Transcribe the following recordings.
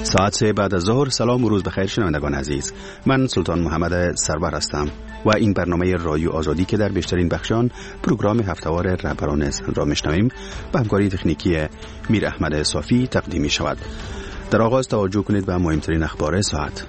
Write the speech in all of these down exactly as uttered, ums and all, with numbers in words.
ساعت سه بعد از ظهر. سلام و روز بخیر شنوندگان عزیز. من سلطان محمد سرور هستم و این برنامه رادیو آزادی که در بیشترین بخشان پروگرام هفته‌وار رهبران زن را میشنویم به همکاری تکنیکی میر احمد صافی تقدیم می شود. در آغاز توجه کنید به مهمترین اخبار ساعت.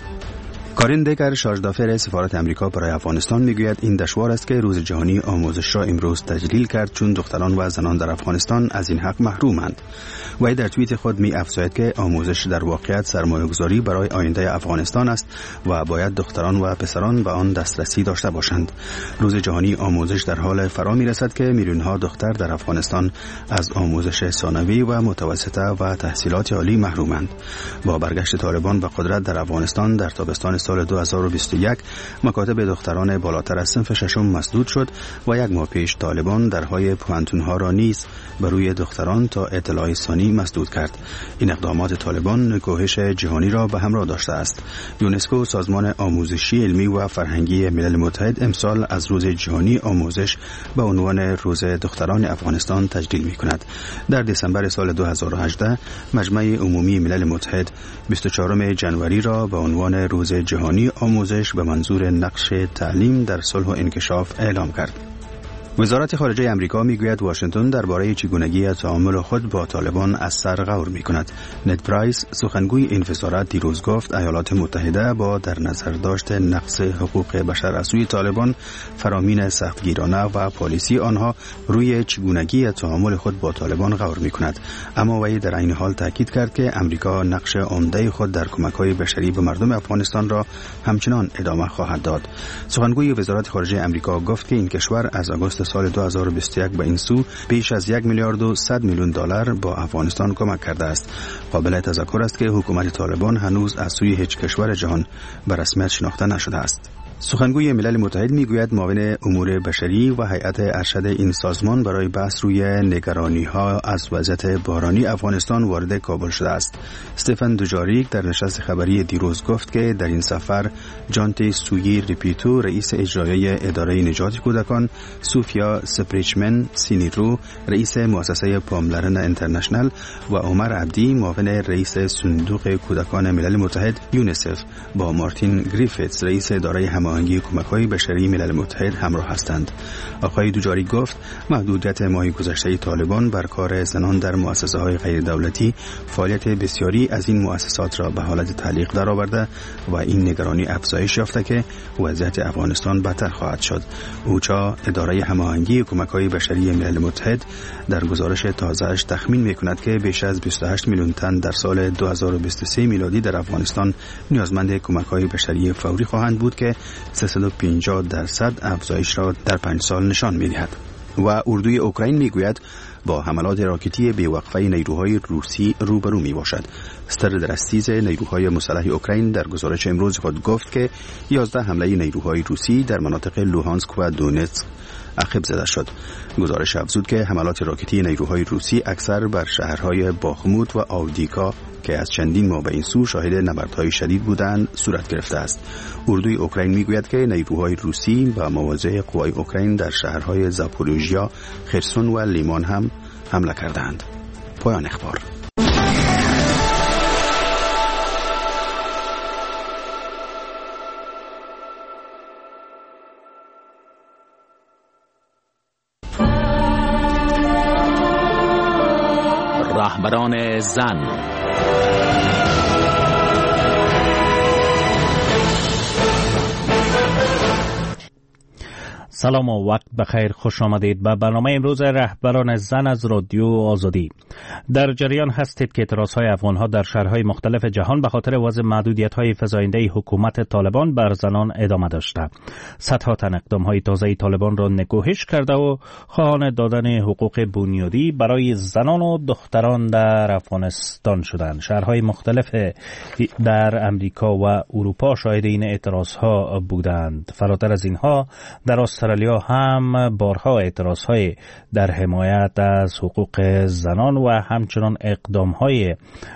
کارین دگر شارژدافر سفارت امریکا برای افغانستان میگوید این دشوار است که روز جهانی آموزش را امروز تجلیل کرد چون دختران و زنان در افغانستان از این حق محرومند. و در توییت خود می افزاید که آموزش در واقعیت سرمایه‌گذاری برای آینده افغانستان است و باید دختران و پسران به آن دسترسی داشته باشند. روز جهانی آموزش در حال فرا میرسد که میلیون‌ها دختر در افغانستان از آموزش ثانوی و متوسطه و تحصیلات عالی محرومند. با برگشت طالبان به قدرت در افغانستان در تابستان سال دو هزار و بیست و یک مکاتب دختران بالاتر از صنف ششم مسدود شد و یک ماه پیش طالبان درهای پوانتون‌ها را نیز بر روی دختران تا اطلاع ثانی مسدود کرد. این اقدامات طالبان نکوهش جهانی را به همراه داشته است. یونسکو، سازمان آموزشی علمی و فرهنگی ملل متحد، امسال از روز جهانی آموزش به عنوان روز دختران افغانستان تجلیل می‌کند. در دسامبر سال دو هزار و هجده مجمع عمومی ملل متحد بیست و چهارم ژانویه را به عنوان روز جهانی آموزش به منظور نقش تعلیم در صلح و انکشاف اعلام کرد. وزارت خارجه امریکا میگوید واشنگتن درباره چگونگی تعامل خود با طالبان از سر غور میکند. نت پرایس، سخنگوی این وزارت، دیروز گفت ایالات متحده با در نظر داشت نقض حقوق بشر از سوی طالبان، فرامین سختگیرانه و پالیسی آنها روی چگونگی تعامل خود با طالبان غور میکند. اما وی در این حال تاکید کرد که امریکا نقش عمده خود در کمک‌های بشری به مردم افغانستان را همچنان ادامه خواهد داد. سخنگوی وزارت خارجه امریکا گفت که این کشور از آگوست سال دو هزار و بیست و یک به این سو بیش از یک میلیارد و صد میلیون دلار با افغانستان کمک کرده است. قابل تذکر است که حکومت طالبان هنوز از سوی هیچ کشور جهان به رسمیت شناخته نشده است. سخنگوی ملل متحد میگوید معاون امور بشری و هیئت ارشد این سازمان برای بحث روی نگرانی‌ها از وضعیت بحرانی افغانستان وارد کابل شده است. استفن دوجاریک در نشست خبری دیروز گفت که در این سفر جانتی سویی ریپیتو، رئیس اجرایی اداره نجات کودکان، سوفیا سپریچمن سینیرو، رئیس مؤسسه پاملرن اینترنشنل و عمر عبدی، معاون رئیس صندوق کودکان ملل متحد یونیسف، با مارتین گریفیتس، رئیس اداره هماهنگی کمک‌های بشری ملل متحد همراه هستند. آقای دوجاری گفت محدودیت ماه گذشته طالبان بر کار زنان در مؤسسه‌های غیر دولتی فعالیت بسیاری از این مؤسسات را به حالت تعلیق درآورده و این نگرانی افزایش یافته که وضعیت افغانستان بدتر خواهد شد. اوچا، اداره هماهنگی کمک‌های بشری ملل متحد، در گزارش تازه‌اش تخمین می‌کند که بیش از بیست و هشت میلیون تن در سال دو هزار و بیست و سه میلادی در افغانستان نیازمند کمک‌های بشری فوری خواهند بود که سیصد و پنجاه درصد افزایش را در پنج سال نشان می‌دهد. و اردوی اوکراین میگوید با حملات راکتی بی‌وقفه نیروهای روسی روبرو میباشد. ستر درستیز نیروهای مسلح اوکراین در گزارش امروز خود گفت که یازده حمله نیروهای روسی در مناطق لوهانسک و دونتسک عقب زده شد. گزارش افزود که حملات راکتی نیروهای روسی اکثر بر شهرهای باخموت و آودیکا که از چندین ماه به این سو شاهد نبردهای شدید بودند صورت گرفته است. اردوی اوکراین میگوید که نیروهای روسی با مواضع قوای اوکراین در شهرهای زاپوروژیا، خرسون و لیمان هم حمله کردند. پایان اخبار. رهبران زن. سلام و وقت بخیر، خوش آمدید به برنامه امروز رهبران زن از رادیو آزادی. در جریان هستید که اعتراضهای افغانها در شهرهای مختلف جهان به خاطر وضع محدودیت‌های فزاینده حکومت طالبان بر زنان ادامه داشته. صدها تن اقدام‌های تازه طالبان را نکوهش کرده و خواهان دادن حقوق بنیادی برای زنان و دختران در افغانستان شدند. شهرهای مختلف در امریکا و اروپا شاهد این اعتراضها بودند. فراتر از اینها در استرالیا استرالیا هم بارها اعتراضهای در حمایت از حقوق زنان و همچنان اقدامهای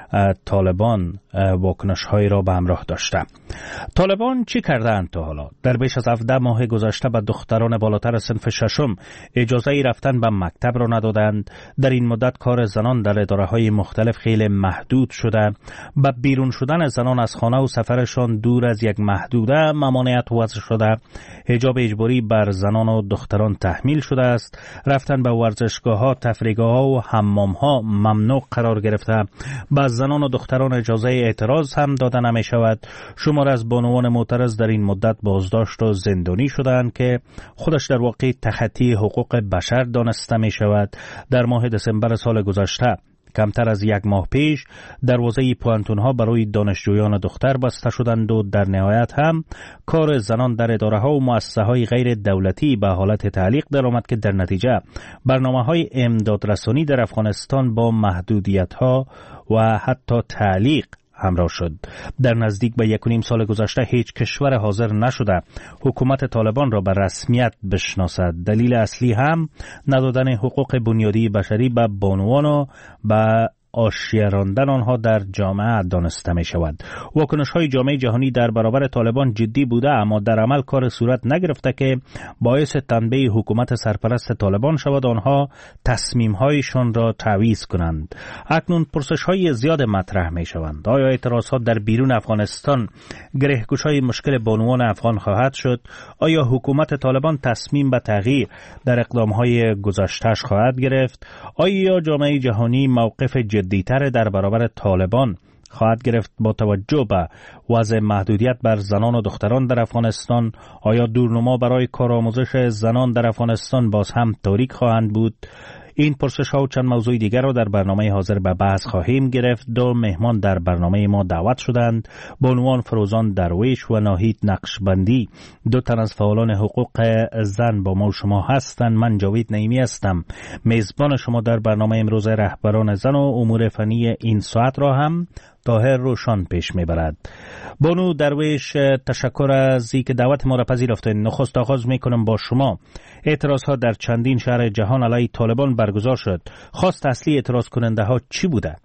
طالبان واکنش‌هایی را به همراه داشته. طالبان چی کردند تا حالا؟ در بیش از هفده ماه گذشته به دختران بالاتر صنف ششم اجازه رفتن به مکتب را ندادند. در این مدت کار زنان در اداره‌های مختلف خیلی محدود شده. با بیرون شدن زنان از خانه و سفرشان دور از یک محدوده ممانعت وضع شده. حجاب اجباری بر زنان و دختران تحمیل شده است. رفتن به ورزشگاه‌ها، تفریحگاه‌ها و حمام‌ها ممنوع قرار گرفته. به زنان و دختران اجازه اعتراض هم داده نمی شود. شمار از بانوان معترض در این مدت بازداشت و زندانی شدند که خودش در واقع تخطی حقوق بشر دانسته می شود. در ماه دسامبر سال گذشته کمتر از یک ماه پیش دروازه پوانتون‌ها برای دانشجویان دختر بسته شدند و در نهایت هم کار زنان در اداره‌ها و مؤسسه‌های غیر دولتی به حالت تعلیق درآمد که در نتیجه برنامه‌های امدادرسانی در افغانستان با محدودیت‌ها و حتی تعلیق همراه شد. در نزدیک به یک و نیم سال گذشته هیچ کشور حاضر نشده حکومت طالبان را به رسمیت بشناسد. دلیل اصلی هم ندادن حقوق بنیادی بشری به بانوان و به آشیه راندن آنها در جامعه دانسته می شود. واکنش های جامعه جهانی در برابر طالبان جدی بوده، اما در عمل کار صورت نگرفته که باعث تنبیه حکومت سرپرست طالبان شود آنها تصمیم هایشان را تعویض کنند. اکنون پرسش های زیاد مطرح می شوند. آیا اعتراضات در بیرون افغانستان گرهگوش های مشکل بانوان افغان خواهد شد؟ آیا حکومت طالبان تصمیم به تغییر در اقدام های گذشته‌اش خواهد گرفت؟ آیا جامعه جهانی موقف دیتر در برابر طالبان خواهد گرفت با توجه به وضع محدودیت بر زنان و دختران در افغانستان؟ آیا دورنما برای کارآموزش زنان در افغانستان باز هم تاریک خواهند بود؟ این پرسش ها و چند موضوع دیگر را در برنامه حاضر به بحث خواهیم گرفت. دو مهمان در برنامه ما دعوت شدند: بانوان فروزان درویش و ناهید نقشبندی، دو تن از فعالان حقوق زن با ما و شما هستند. من جاوید نعیمی هستم، میزبان شما در برنامه امروز. رهبران زن و امور فنی این ساعت را هم طاهر روشان پیش میبرد. بانو درویش، تشکر از اینکه دعوت ما را پذیرفتید. نخست آغاز میکنم با شما. اعتراض ها در چندین شهر جهان علیه طالبان برگزار شد. خواست اصلی اعتراض کننده ها چی بوده؟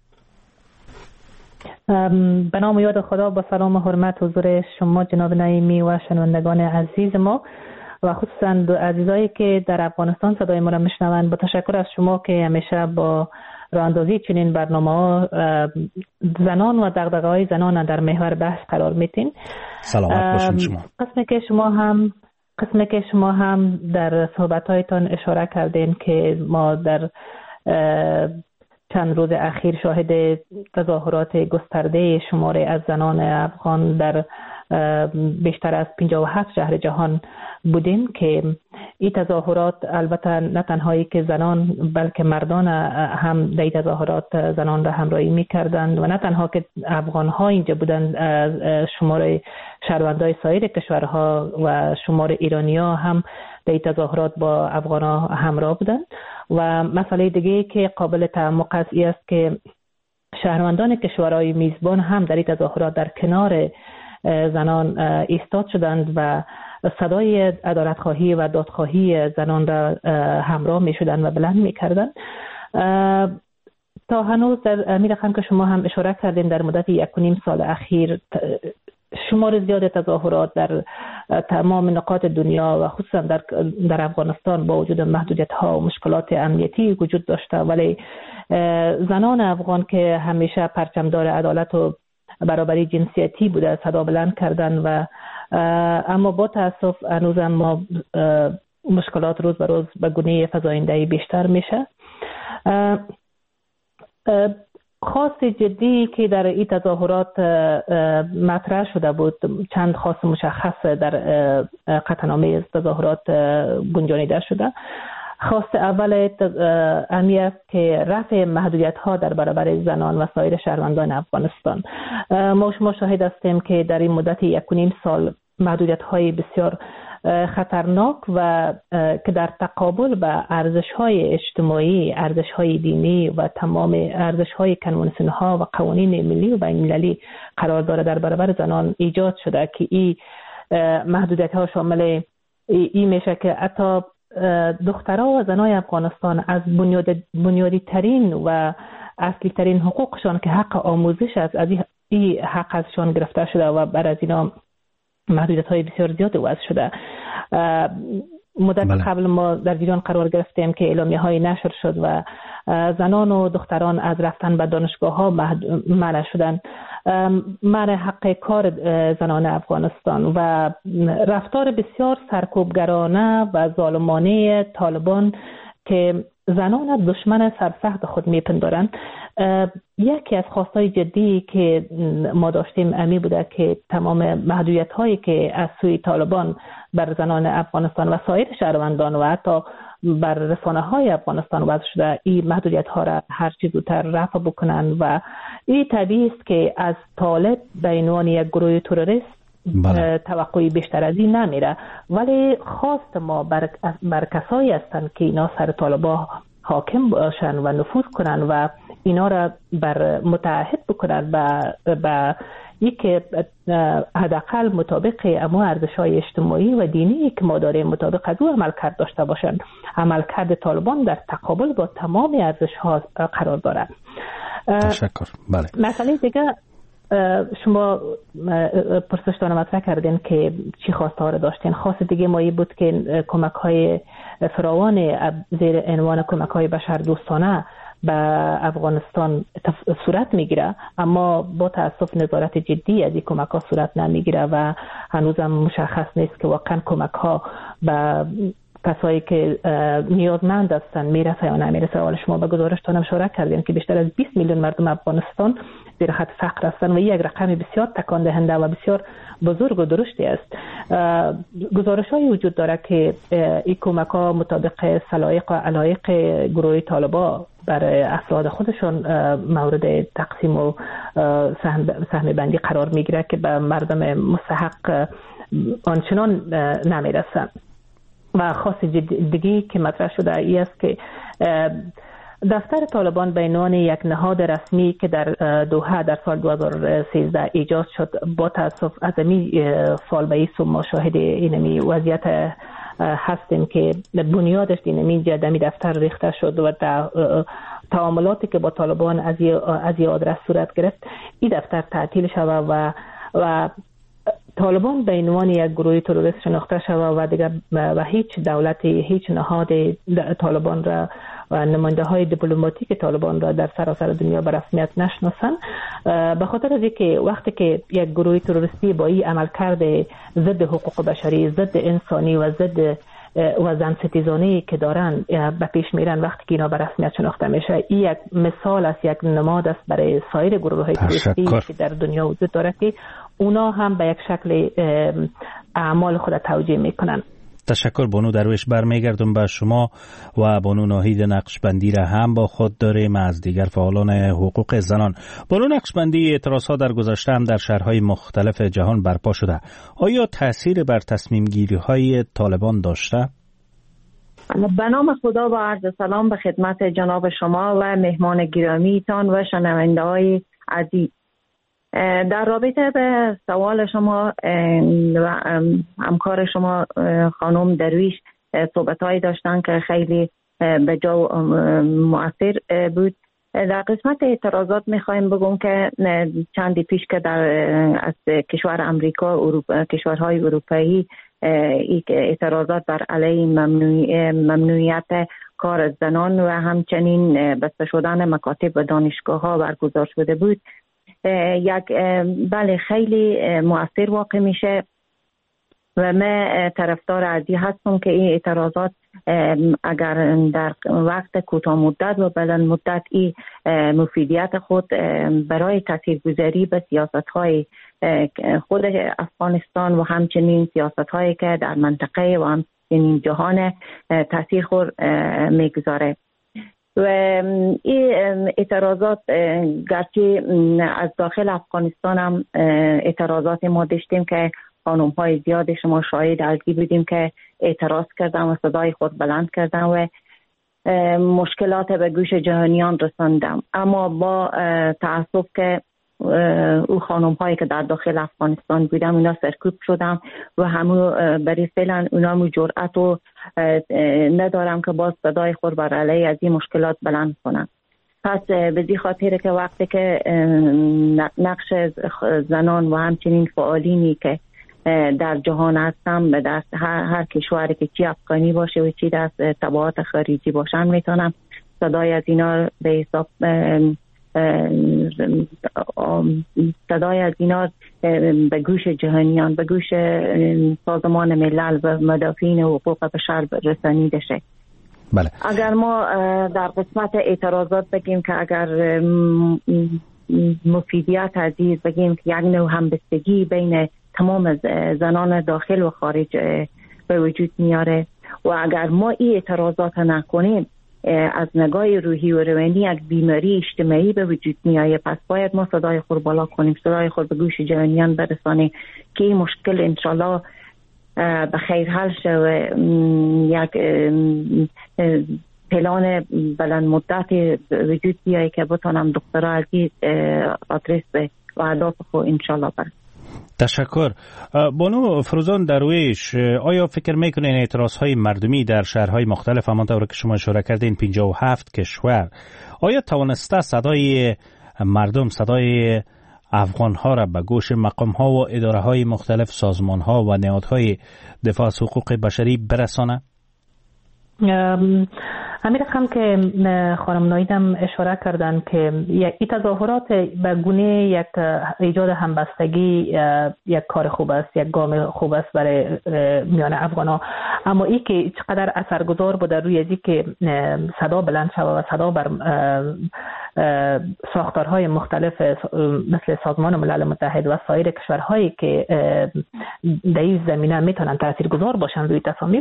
به نام یاد خدا، با سلام و حرمت حضور شما جناب نعیمی و شنوندگان عزیز ما و خصوصا عزیزایی که در افغانستان صدای ما را میشنوند، با تشکر از شما که همیشه با راهاندازی چنین برنامه‌ها زنان و دغدغه‌های زنان در محور بحث قرار میتین. سلامت باشین شما. قسمی که شما هم قسمی که شما هم در صحبت‌هایتان اشاره کردین که ما در چند روز اخیر شاهد تظاهرات گسترده شماری از زنان افغان در بیشتر از پنجاه و هفت شهر جهان بودیم که این تظاهرات البته نه تنهایی که زنان بلکه مردان هم در این تظاهرات زنان را همراهی می‌کردند و نه تنها که افغان‌ها اینجا بودند، شمار شهروندان سایر کشورها و شمار ایرانی‌ها هم در این تظاهرات با افغان‌ها همراه بودند. و مسئله دیگه که قابل تعمق است این است که شهروندان کشورهای میزبان هم در این تظاهرات در کنار زنان ایستاد شدند و صدای عدالت‌خواهی و دادخواهی زنان را همراه می‌شدند و بلند می‌کردند. تا هنوز در می‌رخم که شما هم اشاره کردین در مدت یک و نیم سال اخیر شمار زیاد تظاهرات در تمام نقاط دنیا و خصوصا در در افغانستان با وجود محدودیت‌ها و مشکلات امنیتی وجود داشته، ولی زنان افغان که همیشه پرچمدار عدالت و برابری جنسیتی بوده صدا بلند کردن و اما با تاسف هنوز ما مشکلات روز به روز به گونه فزاینده‌ای بیشتر میشه. خواست جدی که در این تظاهرات مطرح شده بود، چند خواست مشخص در قطعنامه تظاهرات گنجانیده شده. خواست اول امی است که رفع محدودیت ها در برابر زنان و سایر شهروندان افغانستان. ما شما شاهد هستیم که در این مدت یک و نیم سال محدودیت های بسیار خطرناک و که در تقابل با ارزش های اجتماعی، ارزش های دینی و تمام ارزش های کنوانسیون ها و قوانین ملی و بین المللی قرار داره در برابر زنان ایجاد شده که این محدودیت ها شامل این میشه که حتی دخترها و زنای افغانستان از بنیاد بنیادی ترین و اصلی ترین حقوقشان که حق آموزش است، از این حق ازشان گرفته شده و بر از اینا محدودیت های بسیار زیاد وضع شده. مدت بله. قبل ما در جریان قرار گرفتیم که اعلامیه های نشر شد و زنان و دختران از رفتن به دانشگاه ها منع شدن، منع حق کار زنان افغانستان و رفتار بسیار سرکوبگرانه و ظالمانه طالبان که زنان دشمن سرسخت خود میپندارند. یکی از خواستهای جدی که ما داشتیم امی بوده که تمام محدودیت هایی که از سوی طالبان بر زنان افغانستان و سایر شهروندان و حتی بر رسانه های افغانستان وضع شده، این محدودیت ها را هر چیز زودتر رفع بکنند و این طبیعی است که از طالب به عنوان یک گروه تروریست بله. توقعی بیشتر از این نمیره، ولی خواست ما بر, بر کسایی هستند که اینا سر طالبا حاکم باشن و نفوذ کنن و اینا را بر متعهد بکنن به به یک حداقل مطابق اما ارزش‌های اجتماعی و دینی که ما داریم مطابق از او عملکرد داشته باشند. عملکرد طالبان در تقابل با تمام ارزش‌ها قرار دارد. تشکر. بله. مسئله دیگه شما پرسشتان مطرح کردین که چی خواسته ها را داشتین. خواست دیگه ما بود که کمک های فراوان زیر عنوان کمک های بشر دوستانه به افغانستان صورت میگیره، اما با تاسف نظارت جدی از این کمک ها صورت نمیگیره و هنوزم مشخص نیست که واقعا کمک ها به کسایی که نیازمند هستند میرسه یا نمیرسه. حالا شما به گزارشتان اشاره کردین که بیشتر از بیست میلیون مردم افغانستان زیر خط فقر هستند و یک رقم بسیار تکان دهنده و بسیار بزرگ و درشتی است. گزارش های وجود داره که این کمک ها مطابق سلایق و علایق گروه طالبا برای افراد خودشان مورد تقسیم و سهم بندی قرار میگیره که به مردم مستحق آنچنان نمیرسند. و خاص دیگی که مطرح شده ای است که دفتر طالبان به عنوان یک نهاد رسمی که در دوحه در سال دو هزار و سیزده ایجاد شد، با تاسف از این سال به این سو ما شاهد اینمی وضعیت هستیم که بنیادش اینمی جدمی دفتر ریخته شد و تعاملاتی که با طالبان از این آدرس صورت گرفت، این دفتر تعطیل شود و و طالبان به عنوان یک گروه تروریست شناخته شود و دیگر و هیچ دولتی، هیچ نهاد طالبان را و نماینده های دیپلماتیک طالبان را در سراسر دنیا به رسمیت نشناسن، به خاطر از اینکه وقتی که یک گروه تروریستی با این عملکرد ضد حقوق بشری، ضد انسانی و ضد و زن ستیزانه‌ای که دارن به پیش میرن، وقتی که اینا به رسمیت شناخته میشه، این یک مثال است، یک نماد است برای سایر گروه‌های تروریستی که در دنیا وجود داره که اونا هم به یک شکل اعمال خود توجیه میکنن. تشکر بانو درویش. برمیگردم به شما و بانو ناهید نقشبندی را هم با خود داریم از دیگر فعالان حقوق زنان. بانو نقشبندی، اعتراضات در گذشته هم در شهرهای مختلف جهان برپا شده. آیا تأثیر بر تصمیم گیری های طالبان داشته؟ به نام خدا و عرض سلام به خدمت جناب شما و مهمان گرامیتان و شنونده های عزیز. در رابطه به سوال شما و همکار شما خانم درویش صحبت‌هایی داشتن که خیلی به جا مؤثر بود. در قسمت اعتراضات می‌خوایم بگم که چندی پیش که در از کشور امریکا، اروپا، کشورهای اروپایی اعتراضات بر علیه ممنوع ممنوعیت کار زنان و همچنین بسته شدن مکاتب و دانشگاه‌ها برگزار شده بود، یک بله خیلی مؤثر واقع میشه و من طرفدار ازی هستم که این اعتراضات اگر در وقت کوتاه مدت و بلند مدت این مفیدیت خود برای تاثیرگذاری به سیاست‌های خود افغانستان و همچنین سیاست‌هایی که در منطقه و همچنین جهان تاثیر خود میگذاره. و این اعتراضات گرچه از داخل افغانستان هم اعتراضات ما داشتیم که خانم های زیاد شما شاهد ازی بودیم که اعتراض کردن و صدای خود بلند کردن و مشکلات به گوش جهانیان رساندم، اما با تأسف که او خانم هایی که در داخل افغانستان بودم اونا سرکوب شدم و همو برای فعلا اونا مو جرأت و ندارم که باز صدای خود بر علیه از این مشکلات بلند کنم. پس به این خاطر که وقتی که نقش زنان و همچنین فعالینی که در جهان هستم به دست هر, هر کشوری که چی افغانی باشه و چی دست تبعات خارجی باشن میتونم صدای از اینا به حساب صدای از اینا به گوش جهانیان به گوش سازمان ملل و مدافعین حقوق بشر رسانیده شه. بله. اگر ما در قسمت اعتراضات بگیم که اگر مفیدیت عزیز بگیم که یک نوع همبستگی بین تمام زنان داخل و خارج به وجود میاره و اگر ما این اعتراضات نکنیم از نگاه روحی و روانی یک بیماری اجتماعی به وجود میایه. پس باید ما صدای خود بالا کنیم، صدای خود به گوش جهانیان برسانیم که این مشکل انشالله به خیر حل شود، یک پلان بلند مدت وجود بیایه که بتونم دکترها عزیز آدرس به و اهداف خود انشالله برسیم. تشکر. بانو فروزان درویش، آیا فکر میکنین اعتراض های مردمی در شهرهای مختلف همانطور که شما اشاره کردین پنجاه و هفت کشور آیا توانسته صدای مردم، صدای افغان ها را به گوش مقام ها و اداره های مختلف، سازمان ها و نهادهای دفاع از حقوق بشری برسانه؟ همین رقم که خانم نایدم اشاره کردن که این تظاهرات به گونه یک ایجاد همبستگی یک کار خوب است، یک گام خوب است برای میان افغان ها، اما این که چقدر اثرگذار بوده روی ازی که صدا بلند شود و صدا بر ساختارهای مختلف مثل سازمان ملل متحد و سایر کشورهایی که در این زمینه میتونن تاثیرگذار باشن روی تصامیم،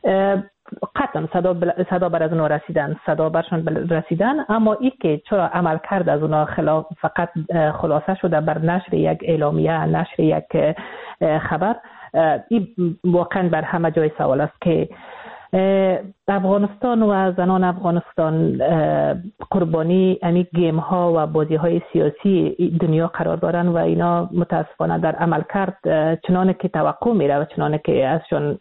قطعا صدا, بل... صدا بر از اونا رسیدن، صدا برشان بل... رسیدن، اما این که چرا عمل کرد از اونا خلاف فقط خلاصه شده بر نشر یک اعلامیه، نشر یک خبر، این واقعا بر همه جای سوال است که افغانستان و زنان افغانستان قربانی امی گیم ها و بازی های سیاسی دنیا قرار دارن و اینا متاسفانه در عمل کرد چنانه که توقع میره و چنانه که ازشون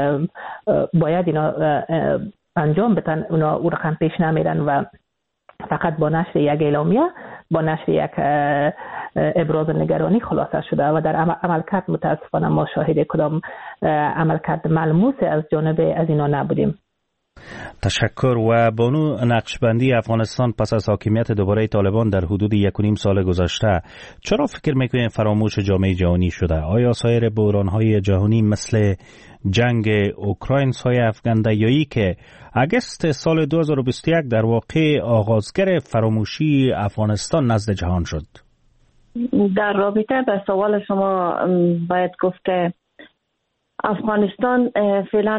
باید اینا انجام بدن اونا او رقم پیش نمیرن و فقط با نشر یک اعلامیه، با نشر یک ابراز نگرانی خلاصه شده و در عملکرد متاسفانه ما شاهد کدام عملکرد ملموس از جانب از اینا نبودیم. تشکر. و بانو نقشبندی، افغانستان پس از حاکمیت دوباره طالبان در حدود یک و نیم سال گذشته چرا فکر میکنین فراموش جامعه جهانی شده؟ آیا سایر بحران‌های جهانی مثل جنگ اوکراین، سایه افغانده‌ای که اگست سال دو هزار و بیست و یک در واقع آغازگر فراموشی افغانستان نزد جهان شد؟ در رابطه به سوال شما باید گفت که افغانستان فعلا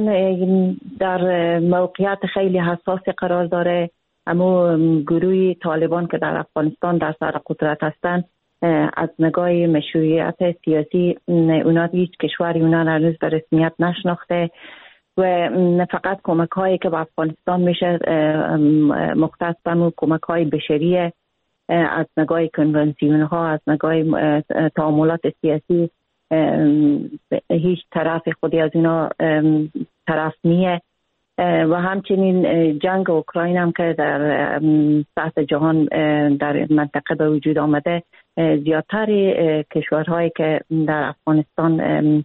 در موقعیت خیلی حساسی قرار داره، اما گروه طالبان که در افغانستان در سر قدرت هستند از نگاه مشروعیت سیاسی اونا هیچ کشوری اونا هنوز به رسمیت نشناخته و فقط کمک هایی که به افغانستان میشه مختص به کمک های بشریه از نگاه کنونسیون ها، از نگاه تعاملات سیاسی هیچ طرف خودی از اینا طرف نیه و همچنین جنگ اوکراین هم که در سطح جهان در منطقه به وجود آمده، زیادتر کشورهایی که در افغانستان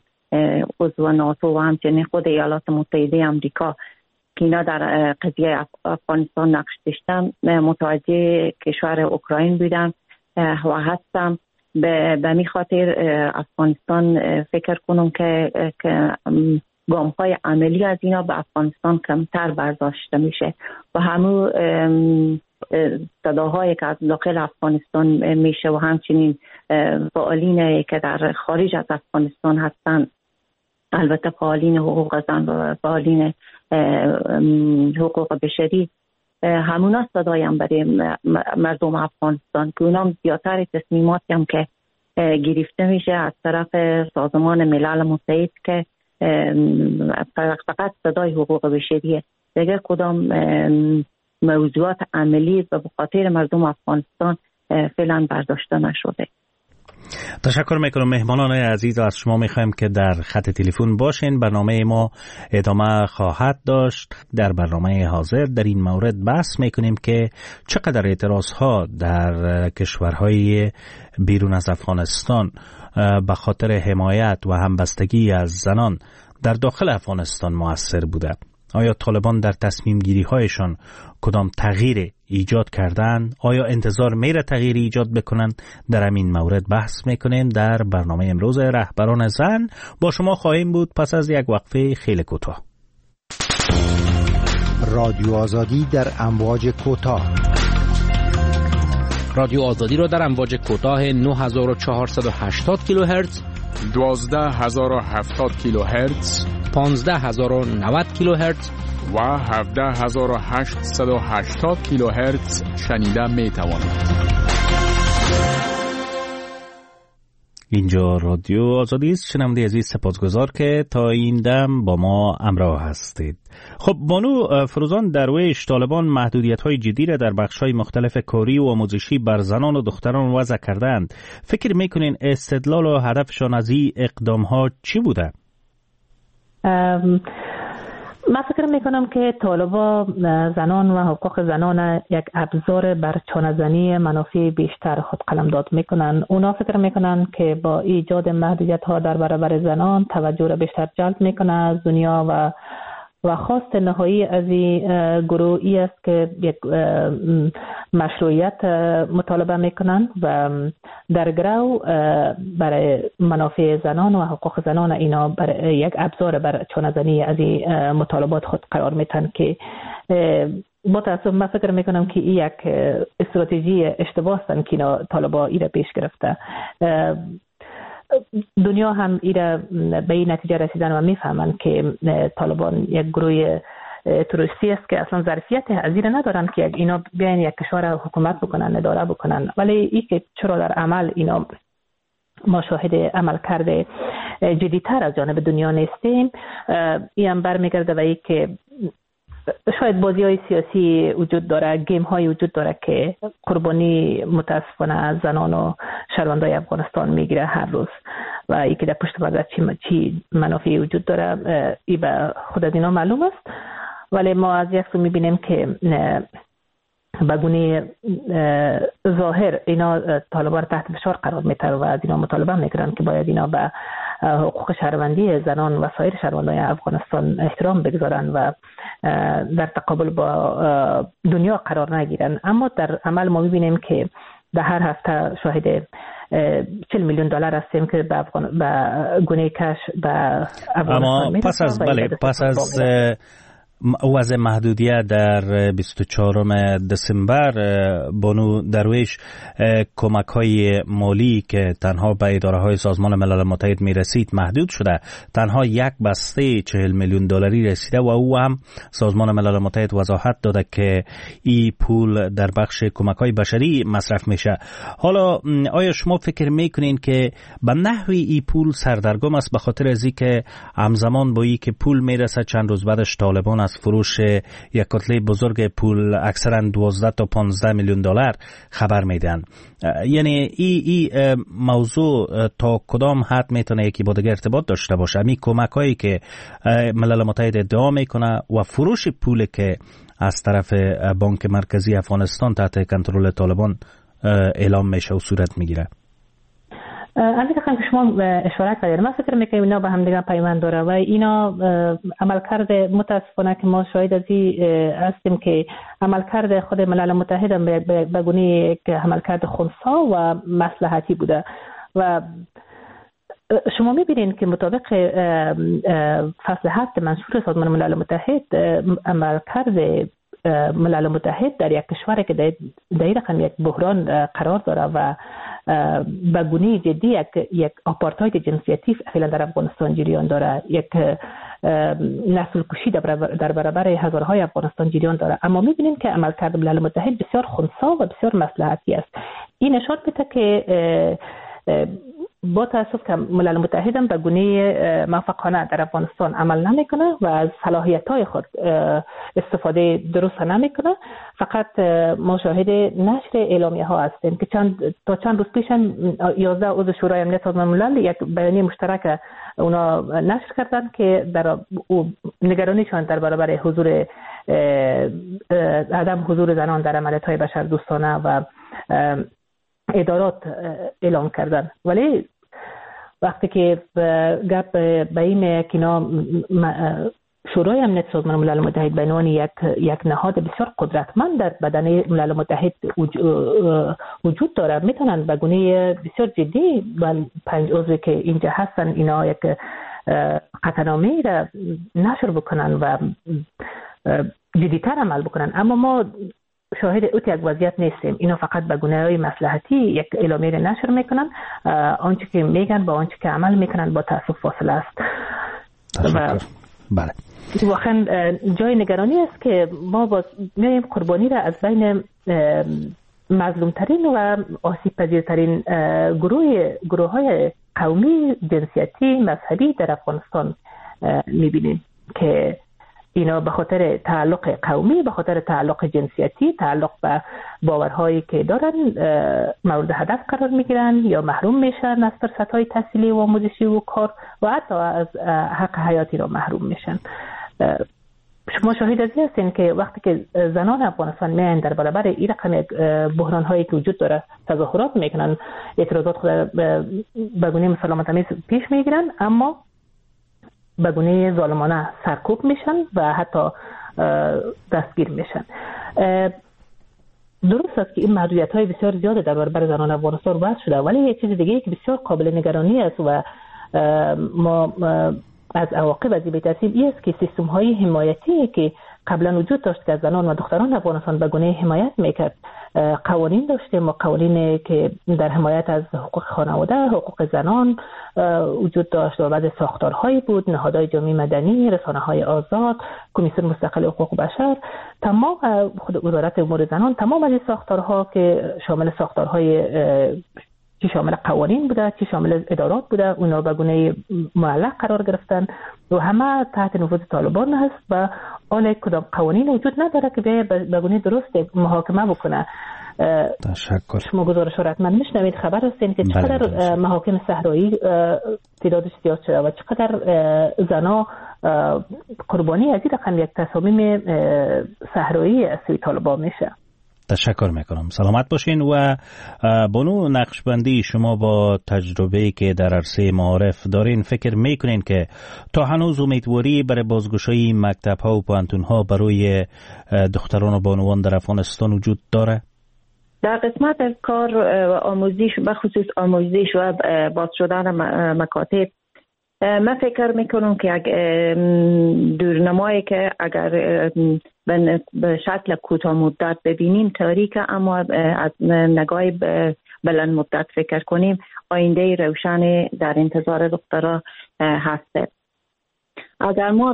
عضو ناتو و همچنین خود ایالات متحده آمریکا که اینا در قضیه افغانستان نقش داشتن متوجه کشور اوکراین بودن و هستم. به می خاطر افغانستان فکر کنم که, که گام های عملی از اینا به افغانستان کمتر برداشته میشه و همون صداهایی که از داخل افغانستان میشه و همچنین فعالینی که در خارج از افغانستان هستن، البته فعالین حقوق زن و فعالین حقوق بشری، همونا صدایی هم برای مردم افغانستان که اونام زیادتر تصمیماتی هم که گرفته میشه از طرف سازمان ملل متحد که فقط صدای حقوق بشریه، دیگه کدام موضوعات عملی و به خاطر مردم افغانستان فعلا برداشته نشده. تشکر میکنم. مهمانان عزیز از شما میخوایم که در خط تلفن باشین. برنامه ما ادامه خواهد داشت. در برنامه حاضر در این مورد بحث میکنیم که چقدر اعتراض ها در کشورهای بیرون از افغانستان به خاطر حمایت و همبستگی از زنان در داخل افغانستان مؤثر بوده. آیا طالبان در تصمیم گیری هایشان کدام تغییر ایجاد کردن؟ آیا انتظار میره تغییر ایجاد بکنن؟ در همین مورد بحث میکنیم در برنامه امروز رهبران زن. با شما خواهیم بود پس از یک وقفه خیلی کوتاه. رادیو آزادی در امواج کوتاه. رادیو آزادی را در امواج کوتاه نه هزار و چهارصد و هشتاد کیلوهرتز، دوازده هزار و هفتاد کیلوهرتز، پانزده هزار و نود کیلوهرتز و هفده هزار و هشتصد و هشتاد کیلوهرتز شنیده می توانید. اینجا رادیو آزادی است. شنونده عزیز سپاسگزار که تا این دم با ما همراه هستید. خب بانو فروزان درویش، طالبان محدودیت‌های جدی را در بخش‌های مختلف کاری و آموزشی بر زنان و دختران وضع کردند. فکر می‌کنین استدلال و هدفشان از این اقدام‌ها چی بوده؟ من فکر میکنم که طالبا زنان و حقوق زنان یک ابزار بر چانه‌زنی منافع بیشتر خود قلمداد میکنن. اونا فکر میکنن که با ایجاد محدودیت ها در برابر زنان توجه را بیشتر جلب میکنه از دنیا و و خواست نهایی از این گروهی است که یک مشروعیت مطالبه میکنن و در گرو برای منافع زنان و حقوق زنان اینا برای یک ابزار بر چانه‌زنی از این مطالبات خود قرار میتن که با تاسف من فکر میکنم که این یک استراتژی اشتباه است که اینا طالبا ایره پیش گرفته. دنیا هم ایره به این نتیجه رسیدن و میفهمن که طالبان یک گروه تروریستی است که اصلا ظرفیت حضیر ندارن که اینا بیان یک کشور حکومت بکنن، اداره بکنن، ولی این که چرا در عمل اینا ما شاهد عمل کرده جدیتر از جانب دنیا نیستیم. این هم برمیگرده و این که شاید بازی های سیاسی وجود داره، گیم های وجود داره که قربانی متاسفانه زنان و شهروندان افغانستان میگیره هر روز و ای که در پشت پرده چی چی منافعی وجود داره ای به خود از اینا معلوم است. ولی ما از یک سو میبینیم که به گونه ظاهر اینا طالبان تحت فشار قرار میتر و از اینا مطالبه میکنن که باید اینا به حقوق شهروندی زنان و سایر شهروندان افغانستان احترام بگذارن و در تقابل با دنیا قرار نگیرن. اما در عمل ما میبینیم که در هر هفته شاهد چهل میلیون دلار هستیم که به افغان به گونه کش به افغانستان اما پس از بله پس از وضع محدودیت در بیست و چهارم دسامبر بانو درویش کمک های مالی که تنها به اداره های سازمان ملل متحد می رسید محدود شده. تنها یک بسته چهل میلیون دلاری رسیده و او هم سازمان ملل متحد وضاحت داده که این پول در بخش کمک های بشری مصرف میشه. حالا آیا شما فکر میکنین که به نحوی این پول سردرگم است به خاطر از اینکه همزمان با این که پول میرسه چند روز بعدش طالبان از فروش یک کتله بزرگ پول اکثرا دوازده تا پانزده میلیون دلار خبر میدن؟ یعنی این ای موضوع تا کدام حد میتونه یکی با دیگه ارتباط داشته باشه؟ همین کمک هایی که ملل متحد ادعا میکنه و فروش پول که از طرف بانک مرکزی افغانستان تحت کنترل طالبان اعلام میشه و صورت میگیره. همین که شما اشاره کردید من فکر میکنم اینا به هم دیگه پیوند داره و اینا عملکرد متاسفانه که ما شاهد از این هستیم که عملکرد خود ملل متحد به گونه یک عملکرد خنثی و مصلحتی بوده و شما میبینید که مطابق فصل هفت منشور سازمان ملل متحد عملکرد ملل متحد در یک کشوری که در این رقم یک بحران قرار داره و به گونه جدی یک یک آپارتاید جنسیتی فعلا در افغانستان جریان داره، یک نسل کشی در برابر هزارهای افغانستان جریان داره، اما میبینیم که عملکرد ملل متحد بسیار خنثی و بسیار مصلحتی است. این نشان میده که با تاسف که ملل متحد هم به گونه موفقانه در افغانستان عمل نمیکنه و از صلاحیت‌های خود استفاده درست نمیکنه. فقط ما شاهد نشر اعلامیه ها هستیم که چند تا چند روز پیش یازده عضو شورای امنیت سازمان ملل یک بیانیه مشترک اونا نشر کردن که در نگرانیشان در برابر حضور عدم حضور زنان در عملیات‌های بشردوستانه و ادارات اعلام کردن. ولی وقتی که گپ به این کنا شورای امنیت سازمان ملل متحد به عنوان یک یک نهاد بسیار قدرتمند در بدن ملل متحد وجود داره، میتونن به گونه بسیار جدی و پنج عضوی که اینجا هستن اینا یک قطعنامه را نشر بکنن و جدیتر عمل بکنن. اما ما شاهد اوت یک وضعیت نیستیم. اینا فقط به گونه‌های مصلحتی یک اعلامیه نشر میکنن، آنچه که میگن با آنچه که عمل میکنن با تأسف فاصله است. تشکر. بله. واقعا جای نگرانی است که ما باز میایم قربانی را از بین مظلومترین و آسیب پذیرترین گروه گروه‌های قومی، جنسیتی، مذهبی در افغانستان میبینیم که اینا به خاطر تعلق قومی، به خاطر تعلق جنسیتی، تعلق به باورهایی که دارن مورد هدف قرار میگیرن یا محروم میشن از فرصت‌های تحصیلی و آموزشی و کار و حتی از حق حیاتی را محروم میشن. شما شاهد از این هستین که وقتی که زنان افغانستان میان در برابر این رقم بحران‌هایی که وجود داره تظاهرات میکنن، اعتراضات خود به گونه مسالمت‌آمیز پیش میگیرن، اما به گونه ظالمانه سرکوب میشن و حتی دستگیر میشن. درست است که این محدودیت‌های بسیار زیاد در برابر زنان افغانستان وضع شده، ولی یک چیز دیگه که بسیار قابل نگرانی است و ما از عواقب از این بترسیم این است که سیستم‌های حمایتی که قبلا وجود داشت که زنان و دختران افغانستان به گونه حمایت میکرد، قوانین داشتیم و قوانینی که در حمایت از حقوق خانواده، حقوق زنان وجود داشت و بعد ساختارهایی بود، نهادهای جامعه مدنی، رسانه‌های آزاد، کمیسیون مستقل حقوق بشر، تمام خود وزارت امور زنان، تمام از این ساختارها که شامل ساختارهای چی شامل قوانین بوده، چی شامل ادارات بوده، اونا به گونه معلق قرار گرفتن و همه تحت نفوذ طالبان هست و آن کدام قوانین وجود نداره که به گونه درست محاکمه بکنه. تشکر. شما گزارش را حتما میشنوید، خبر هستین که چقدر محاکم صحرایی تعدادش زیاد شده و چقدر زنا قربانی از این رقم یک تصامیم صحرایی از سوی طالبان میشه. تشکر میکنم. سلامت باشین. و بانو نقشبندی، شما با تجربه‌ای که در عرصه معارف دارین فکر میکنین که تا هنوز امیدواری برای بازگشایی مکتب‌ها و پوهنتون‌ها برای دختران و بانوان در افغانستان وجود داره؟ در قسمت کار آموزش، به خصوص آموزش و باز شدن مکاتب، من فکر میکنم که یک دورنمایی که اگر به شکل کوتاه مدت ببینیم تاریک، اما از نگاه بلند مدت فکر کنیم آینده روشن در انتظار دخترها هست. اگر ما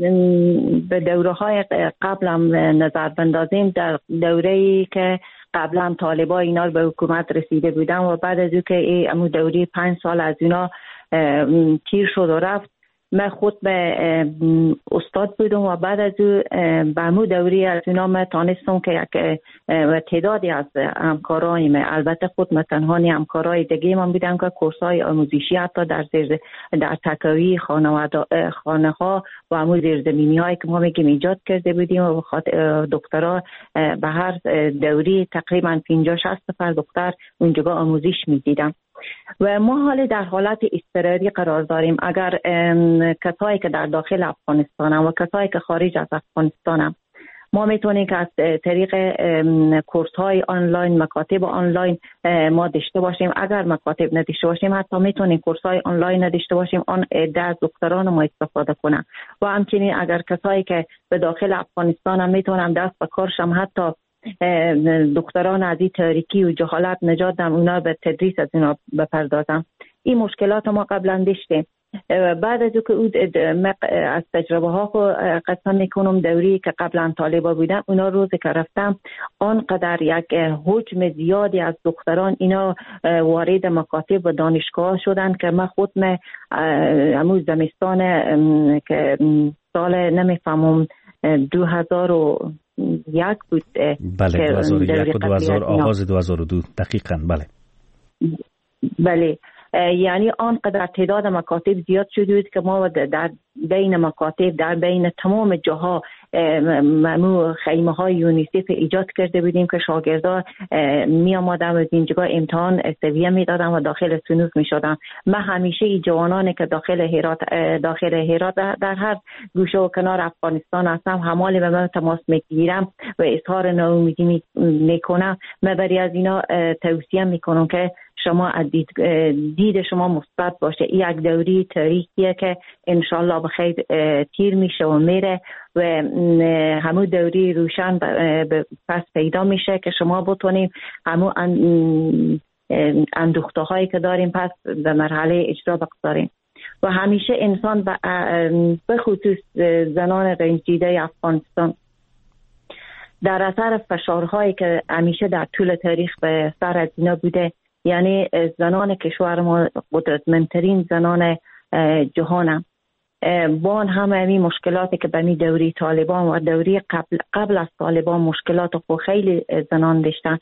به دوره های قبل هم نظر بندازیم، در دوره‌ای که قبلا هم طالبان اینا به حکومت رسیده بودن و بعد از او که امو دوره پنج سال از اینا تیر شد و رفت، من خود به استاد بودم و بعد از او به امو دوری از اینا من تانستم که یک تعدادی از همکارایم، البته خود من تنهانی همکارای دیگه من بودم که کورسای آموزشی حتی در زیر در تکاوی خانه ها و امو زیرزمینی هایی که ما میگیم ایجاد کرده بودیم و دکترها به هر دوری تقریبا پنجاه شصت نفر دختر اونجا آموزش میدیدم و ما حال در حالت اضطراری قرار داریم. اگر کسایی که در داخل افغانستان هم و کسایی که خارج از افغانستان هم، ما میتونیم که از طریق کورس های آنلاین، مکاتب آنلاین ما داشته باشیم. اگر مکاتب نداشته باشیم حتی میتونیم کورس های آنلاین نداشته باشیم، آن عده از دکتران ما استفاده کنن و همچنین اگر کسایی که به داخل افغانستان هم میتونن دست به کارشم حتی دکتران از این تاریکی و جهالت نجات دم اونا به تدریس از اونا بپردازم. این مشکلات ما قبلا داشتیم بعد از که او از تجربه ها قسم میکنم دوری که قبلا طالبا بودم، اونا روزی که رفتم آنقدر یک حجم زیادی از دختران اینا وارد مکاتب و دانشگاه شدن که من خود من همون زمستان که سال نمیفهمم دو هزار و یک بود. بله دو هزار و یک و دو هزار آغاز دو هزار و دو دقیقاً. بله بله یعنی آنقدر تعداد مکاتب زیاد شده بود که ما در بین مکاتب در بین تمام جاها ممنوع خیمه های یونیسف ایجاد کرده بودیم که شاگردان می آمدن و از اینجا امتحان سویه می دادن و داخل صنوف می شدن. من همیشه ای جوانانی که داخل هرات داخل هرات در هر گوشه و کنار افغانستان هستم همالی به من تماس می گیرم و اظهار ناامیدی می کنم. من برای از اینا توصیه می کنم که شما دید, دید شما مثبت باشه. این یک دوری تاریخیه که انشالله بخیر تیر میشه و میره و همون دوری روشن پس پیدا میشه که شما بتونیم همون اندوخته هایی که داریم پس به مرحله اجرا بگذاریم. و همیشه انسان به خصوص زنان رنجیده افغانستان در اثر فشارهایی که همیشه در طول تاریخ به سر از اینا بوده، یعنی زنان کشور ما قدرتمندترین زنان جهانم، با همه این مشکلاتی که به می دوری طالبان و دوری قبل, قبل از طالبان مشکلات خود خیلی زنان داشتن.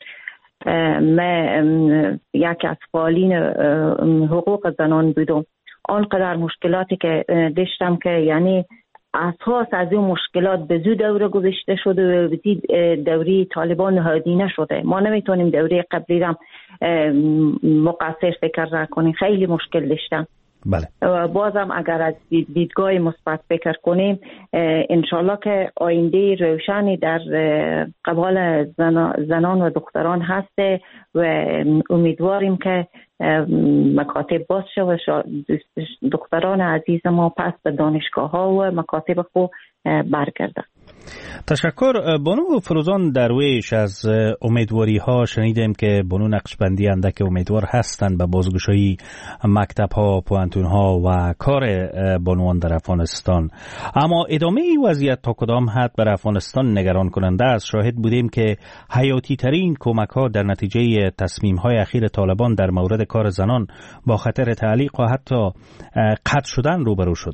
من یکی از فعالین حقوق زنان بودم. آنقدر مشکلاتی که داشتم که یعنی اساس از این مشکلات به زود دوره گذاشته شده و به دوری طالبان نهادی نشده. ما نمیتونیم دوره قبلی را مقصر فکر کنیم، خیلی مشکل داشتم. بله. بازم اگر از دیدگاه مثبت فکر کنیم انشالله که آینده روشنی در قبال زنان و دختران هسته و امیدواریم که مکاتب باز شه و دختران عزیز ما پس به دانشگاه ها و مکاتب خود برگردن. تشکر. بانو فروزان درویش، از امیدواری ها شنیدیم که بانو نقشبندی اندک امیدوار هستند به بازگشایی مکتب ها، پوانتون ها و کار بانوان در افغانستان، اما ادامه این وضعیت تا کدام حد بر افغانستان نگران کننده است؟ شاهد بودیم که حیاتی ترین کمک ها در نتیجه تصمیم های اخیر طالبان در مورد کار زنان با خطر تعلیق و حتی قطع شدن روبرو شد.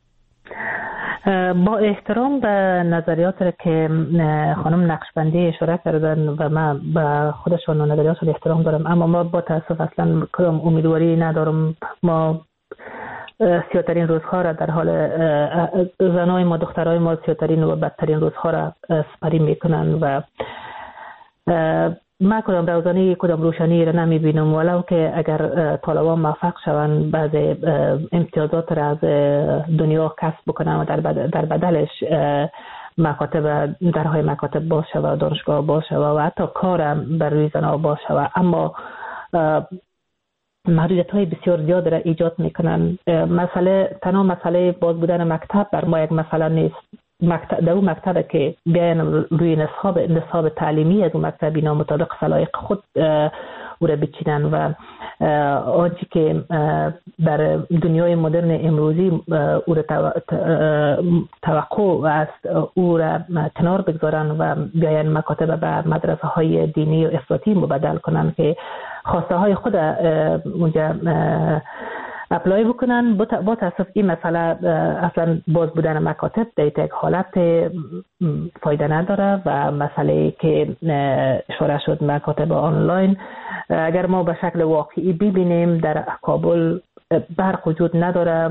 با احترام به نظریات که خانم نقشبندی اشاره کردن و من به خودشان و نظریاتشون احترام دارم، اما ما با تاسف اصلا کدام امیدواری ندارم. ما سیاترین روزها را در حال زنای ما، دخترای ما سیاترین و بدترین روزها را سپری میکنن و ما کدام روزانی کدام روشنی را نمی بینم، ولو که اگر طالبان موفق شوند بعض امتیازات را از دنیا کسب بکنن و در بدلش مکاتب درهای مکاتب باز شود، دانشگاه باز شود و حتی کارم بر روی زنها باز شود، اما محدودیت های بسیار زیاد را ایجاد میکنن. مسئله تنها مسئله باز بودن مکتب بر ما یک مسئله نیست. مکتب در اون مکتب که بیاین روی نصاب نصاب تعلیمی از اون مکتب اینا مطابق سلایق خود او را بچینن و آنچه که در دنیای مدرن امروزی او را توقع است او را کنار بگذارن و بیاین مکاتب به مدرسه های دینی و افراطی مبدل کنن که خواسته های خود اونجا اپلای بکنن. با تاسف این مسئله اصلا باز بودن مکاتب در یک حالت فایده نداره و مسئله که اشاره شد مکاتب آنلاین، اگر ما به شکل واقعی ببینیم در کابل برق وجود نداره،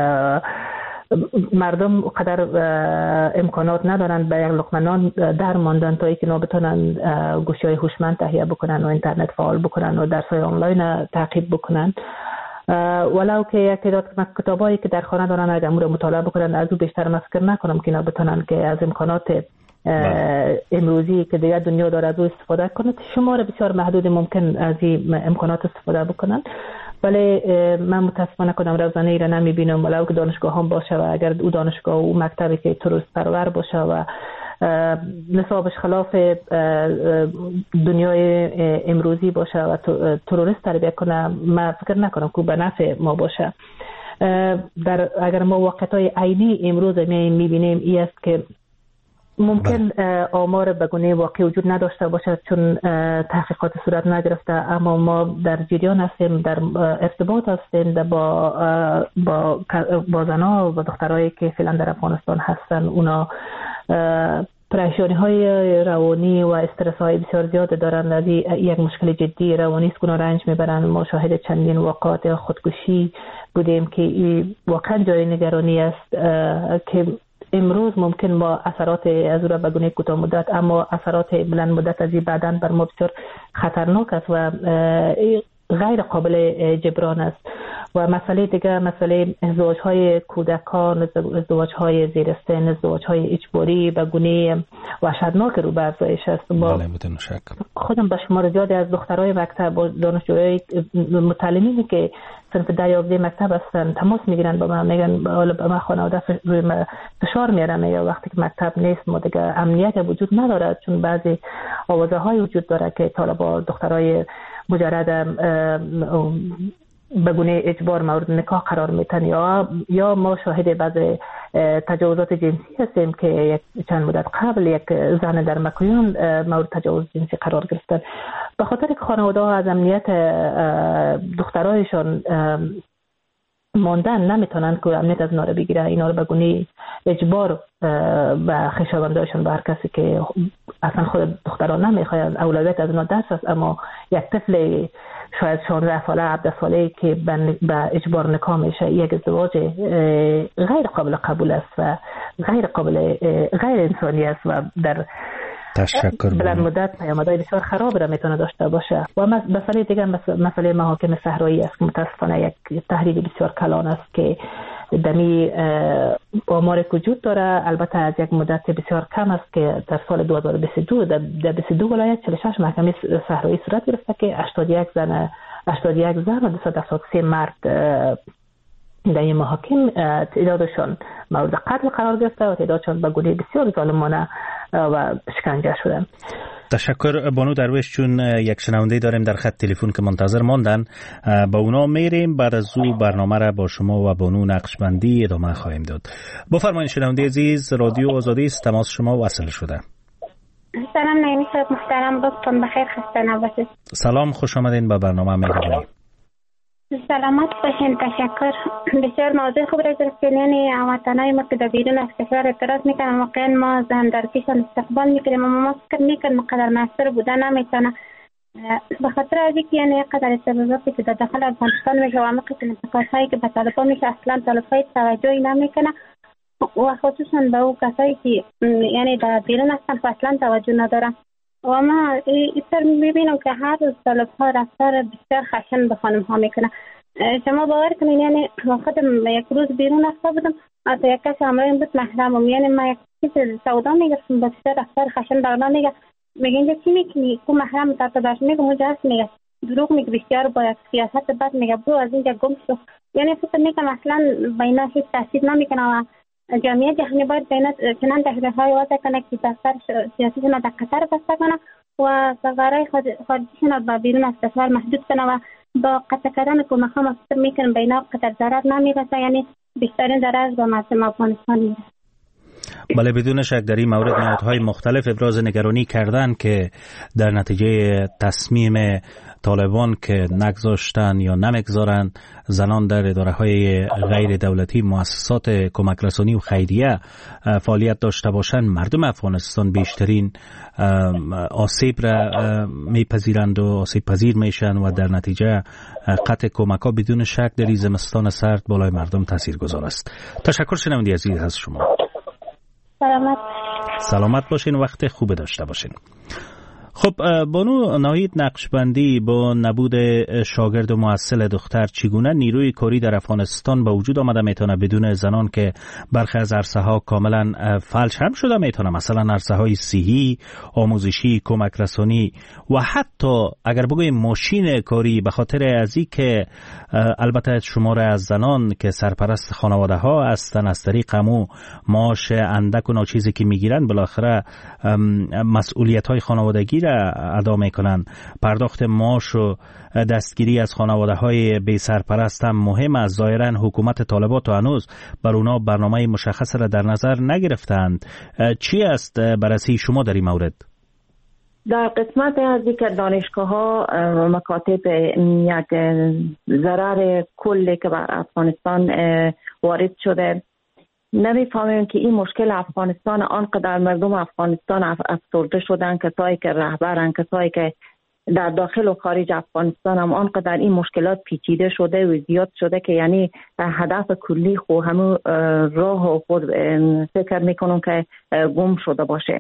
مردم قدر امکانات ندارن به یک لقمه نان در ماندن تا اینکه بتونن گوشی‌های هوشمند تهیه بکنن و اینترنت فعال بکنن و درس‌های آنلاین تعقیب بکنن. ولو که یک تعداد کتابایی که در خانه دارن اگر امور مطالعه بکنن از او بیشتر من فکر نکنم که اینا بتونن که از امکانات امروزی که دیگر دنیا داره از او استفاده کنند. شمار بسیار محدود ممکن از این امکانات استفاده بکنن، ولی من متاسفانه کدام روزانه ای را نمی بینم ولو که دانشگاه هم باشه و اگر او دانشگاه و مکتبی که تروریست پرور باشه و نصابش خلاف دنیای امروزی باشه و تروریست تربیت کنه، من فکر نکنم که به نفع ما باشه. در اگر ما واقعیت‌های عینی امروز می‌بینیم این است که ممکن آمار به گونه واقعی وجود نداشته باشد چون تحقیقات صورت نگرفته، اما ما در جریان هستیم، در ارتباط هستیم با با با زنها و دخترایی که فعلا در افغانستان هستن. اونا پریشانی های روانی و استرس های بسیار زیاد دارن. از یک مشکل جدی روانی است که رنج میبرن. ما شاهد چندین واقعات خودکشی بودیم که واقعا جای نگرانی است که امروز ممکن ما اثرات از او را به گونه کوتاه مدت اما اثرات بلند مدت از این بعداً بر ما بسیار خطرناک است و غیر قابل جبران است. و مسئله دیگه مسئله ازدواج های کودکان، ازدواج های زیر سن، ازدواج های اجباری به گونه وحشتناک رو به افزایش است. با خودم به شمار زیادی از دخترای مکتب و دانشجوهای متعلمینی که صنف ده یازده مکتب هستن تماس میگیرن با من، میگن حالا به من خانواده روی من فشار میارن یا وقتی که مکتب نیست ما دیگه امنیت وجود نداره، چون بعضی آوازه های وجود داره که طالبا دخترای مجرد به گونه اجبار مورد نکاح قرار میتن یا یا ما شاهد بعض تجاوزات جنسی هستیم که یک چند مدت قبل یک زن در مکویان مورد تجاوز جنسی قرار گرفتن. به خاطر که خانواده ها از امنیت دخترایشان ماندن نمیتونن که امنیت از اینا رو بگیره، اینا رو به گونه اجبار به خویشاوندانشان، به هر کسی که اصلا خود دختران نمیخواد اولویت از اینا درس است، اما یک طفل شاید شانزده ساله هفده ساله که به اجبار نکاح میشه، یک ازدواج غیر قابل قبول است و غیر قابل غیر انسانی است و در تشکر بلند مدت پیامدهای بسیار خراب را میتونه داشته باشه. و مسئله دیگه مسئله محاکم صحرایی است که متاسفانه یک تحریک بسیار کلان است که دمی آمار وجود داره، البته از یک مدت بسیار کم است که در سال دو هزار و بیست و دو در بیست و دو ولایت چهل و شش محکمه صحرایی صورت گرفته که هشتاد و یک زن هشتاد و یک زن و دویست و هفتاد و سه مرد در این محاکم تعدادشان مورد قتل قرار گرفته و تعدادشان به گونه بسیار ظالمانه و شکنجه شدن. تشکر بانو درویش. چون یک شنونده داریم در خط تلفن که منتظر ماندن، با اونا میریم، بعد از او برنامه را با شما و بانو نقشبندی ادامه خواهیم داد. بفرمایید شنونده عزیز، رادیو آزادی است، تماس شما وصل شده. سلام نایمی صاحب محترم، وقتتون بخیر، خسته نباشید. سلام، خوش آمدین به برنامه. مهربانی. سلامت باشین. تشکر. بسیار موضوع خوب را گرفتین. یعنی وطنای ما که در بیرون از کشور اعتراض میکنن، واقعا ما زن در پیشان استقبال میکنیم، اما ما فکر میکنیم مقدر موثر بودن نمیتونه، به خاطر از اینکه یعنی قدر استفاضاتی که در داخل افغانستان میشه و عمق انتقادهایی که به طالبان میشه اصلا طالبای توجهی نمیکنه و خصوصا به او کسایی که یعنی در بیرون هستن که اصلا توجه ندارن. و ما ایتر میبینم که هر روز طالب ها رفتار بسیار خشن به خانم ها میکنه. شما باور کنین یعنی خودم یک روز بیرون رفته بودم، از یک کسی همراهیم بود محرمم، یعنی ما یک چیز سودا میگرفتم با بسیار رفتار خشن برنا میگه میگه اینجا چی میکنی؟ کو محرم تا تو داشت میگه اونجا هست، میگه دروغ میگه بسیار با یک سیاست بد میگه برو از اینجا گم شو. یعنی فکر میکنم اصلا بینا هیچ تاثیر نمیکنه و جامعه جهانی باید بینا چنان تحریرهای وضع کنه که دفتر سیاسیشون در قطر بسته کنه و سفرهای خارجیشون به بیرون از کشور محدود کنه و با قطع کردن کمک ها مفکر میکنم بینا قطر ضرر نمیرسه، یعنی بیشترین ضرر به مردم افغانستان میرسه. بله، بدون شک در این مورد نهادهای مختلف ابراز نگرانی کردن که در نتیجه تصمیم طالبان که نگذاشتن یا نمیگذارن زنان در اداره‌های غیر دولتی، مؤسسات کمک رسانی و خیریه فعالیت داشته باشند، مردم افغانستان بیشترین آسیب را میپذیرند و آسیب پذیر میشن و در نتیجه قطع کمک ها بدون شک در این زمستان سرد بالای مردم تاثیرگذار است. تشکر شنوندی عزیز از شما. سلامت سلامت باشین، وقت خوب داشته باشین. خب بانو ناهید نقشبندی، با نبود شاگرد و محصل دختر چگونه نیروی کاری در افغانستان به وجود آمده میتونه بدون زنان که برخی از عرصه ها کاملا فلج هم شده میتونه، مثلا عرصه های صحی، آموزشی، کمک رسانی و حتی اگر بگویم ماشین کاری، به خاطر از این که البته شماره از زنان که سرپرست خانواده ها هستن از طریق همو معاش اندک و ناچیزی که میگیرن بالاخره مسئولیت های خانوادگی را ادا میکنند. پرداخت معاش و دستگیری از خانواده های بی سرپرست هم مهم است. ظاهرا حکومت طالبات و هنوز بر اونا برنامه مشخص را در نظر نگرفتند. چی است بررسی شما در این مورد؟ در قسمت از که دانشگاه ها مکاتب یک ضرر کلی که بر افغانستان وارد شده، نمیفهمیم که این مشکل افغانستان آنقدر مردم افغانستان افسرده شدن، کسایی که رهبرن، کسایی که در داخل و خارج افغانستان هم آنقدر این مشکلات پیچیده شده و زیاد شده که یعنی هدف کلی خو همون راه خود فکر میکنم که گم شده باشه.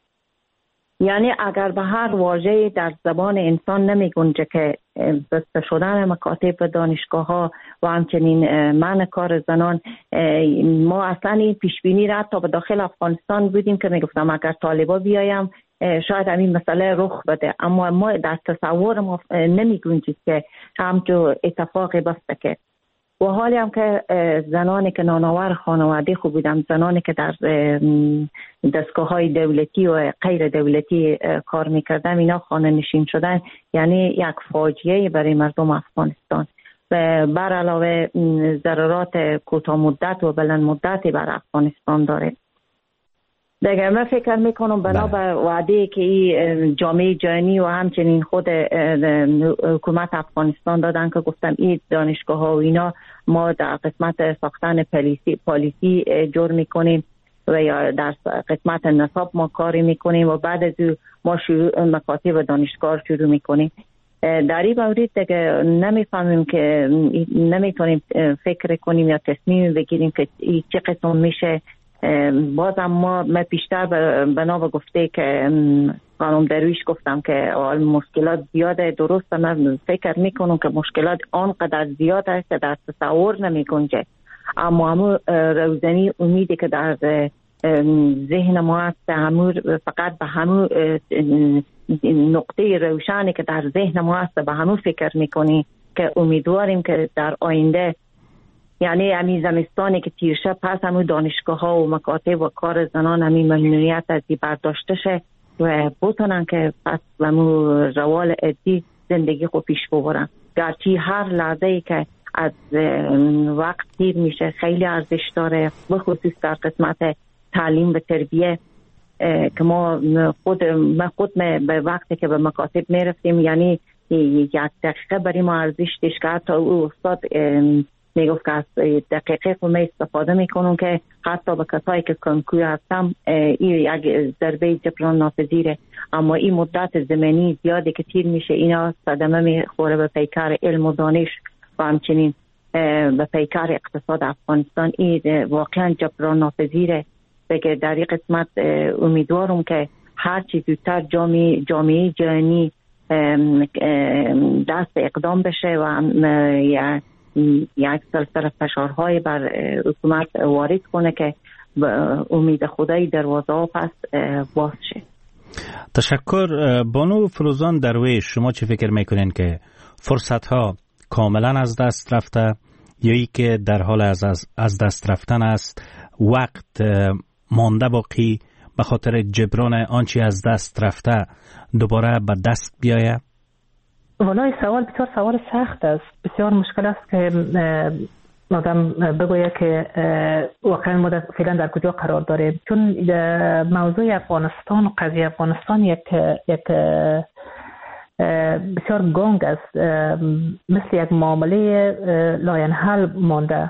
یعنی اگر به هر واژه‌ای در زبان انسان نمی گنجه که بسته شدن مکاتب و دانشگاه ها و همچنین منع کار زنان، ما اصلا این پیشبینی را تا به داخل افغانستان بودیم که می گفتم اگر طالبا بیایم شاید همین مسئله رخ بده، اما ما در تصور ما نمی گنجید که همچون اتفاقی بسته که و حالی هم که زنانی که نانآور خانواده خوب بودن، زنانی که در دستگاه های دولتی و غیر دولتی کار میکردن، اینا خانه نشین شدن، یعنی یک فاجعه برای مردم افغانستان و بر علاوه ضررات کوتاه مدت و بلند مدتی بر افغانستان داره. دیگه من فکر میکنم بنا به وعده که این جامعه جهانی و همچنین خود حکومت افغانستان دادن که گفتم این دانشگاه ها و اینا ما در قسمت ساختن پالیسی پالیسی جور میکنیم و یا در قسمت نصاب ما کاری میکنیم و بعد از ما شروع مکاتب و دانشگاه شروع میکنیم. در این مورد دیگه نمیفهمیم که نمیتونیم فکر کنیم یا تصمیم بگیریم که چه قسم میشه. بازم ما ما بیشتر بنا به گفته که خانم درویش گفتم که مشکلات زیاده، درسته. من فکر میکنم که مشکلات آنقدر زیاد است که در تصور نمی گنجه، اما همون روزنی امیدی که در ذهن ما هست همون فقط به همون نقطه روشنی که در ذهن ما هست به همون فکر میکنی که امیدواریم که در آینده، یعنی همین زمستانی که تیر شد پس همون دانشگاه ها و مکاتب و کار زنان همین ممنوعیت از این برداشته شه و بتونن که پس همون روال عادی زندگی خود پیش ببرن. گرچه هر لحظه ای که از وقت تیر میشه خیلی ارزش داره، بخصوص در قسمت تعلیم و تربیه که ما خود ما خود به وقتی که به مکاتب میرفتیم یعنی یک دقیقه برای ما ارزش داشت که حتی او استاد میگفت که از دقیقه خود می استفاده میکنم که حتی به کسایی که کنکور هستم این یک ضربه جبران ناپذیره، اما این مدت زمانی زیادی که تیر میشه اینا صدمه میخوره به پیکر علم و دانش و همچنین به پیکر اقتصاد افغانستان. این واقعا جبران ناپذیره. بگه در این قسمت امیدوارم که هر چی زودتر جامعه جامعه جهانی دست اقدام بشه و یک سلسله فشارهای بر حکومت وارد کنه که امید خدای دروازه ها پس باز شه. تشکر. بانو فروزان درویش، شما چه فکر میکنین که فرصت ها کاملا از دست رفته یا ای که در حال از, از دست رفتن است، وقت مانده باقی به خاطر جبران آنچه از دست رفته دوباره به دست بیایه؟ والله سوال بسیار سوال سخت است. بسیار مشکل است که آدم بگوید که واقعا ما فعلا در کجا قرار داریم، چون موضوع افغانستان و قضیه افغانستان یک یک بسیار گنگ است، مثل یک معامله لاینحل مانده.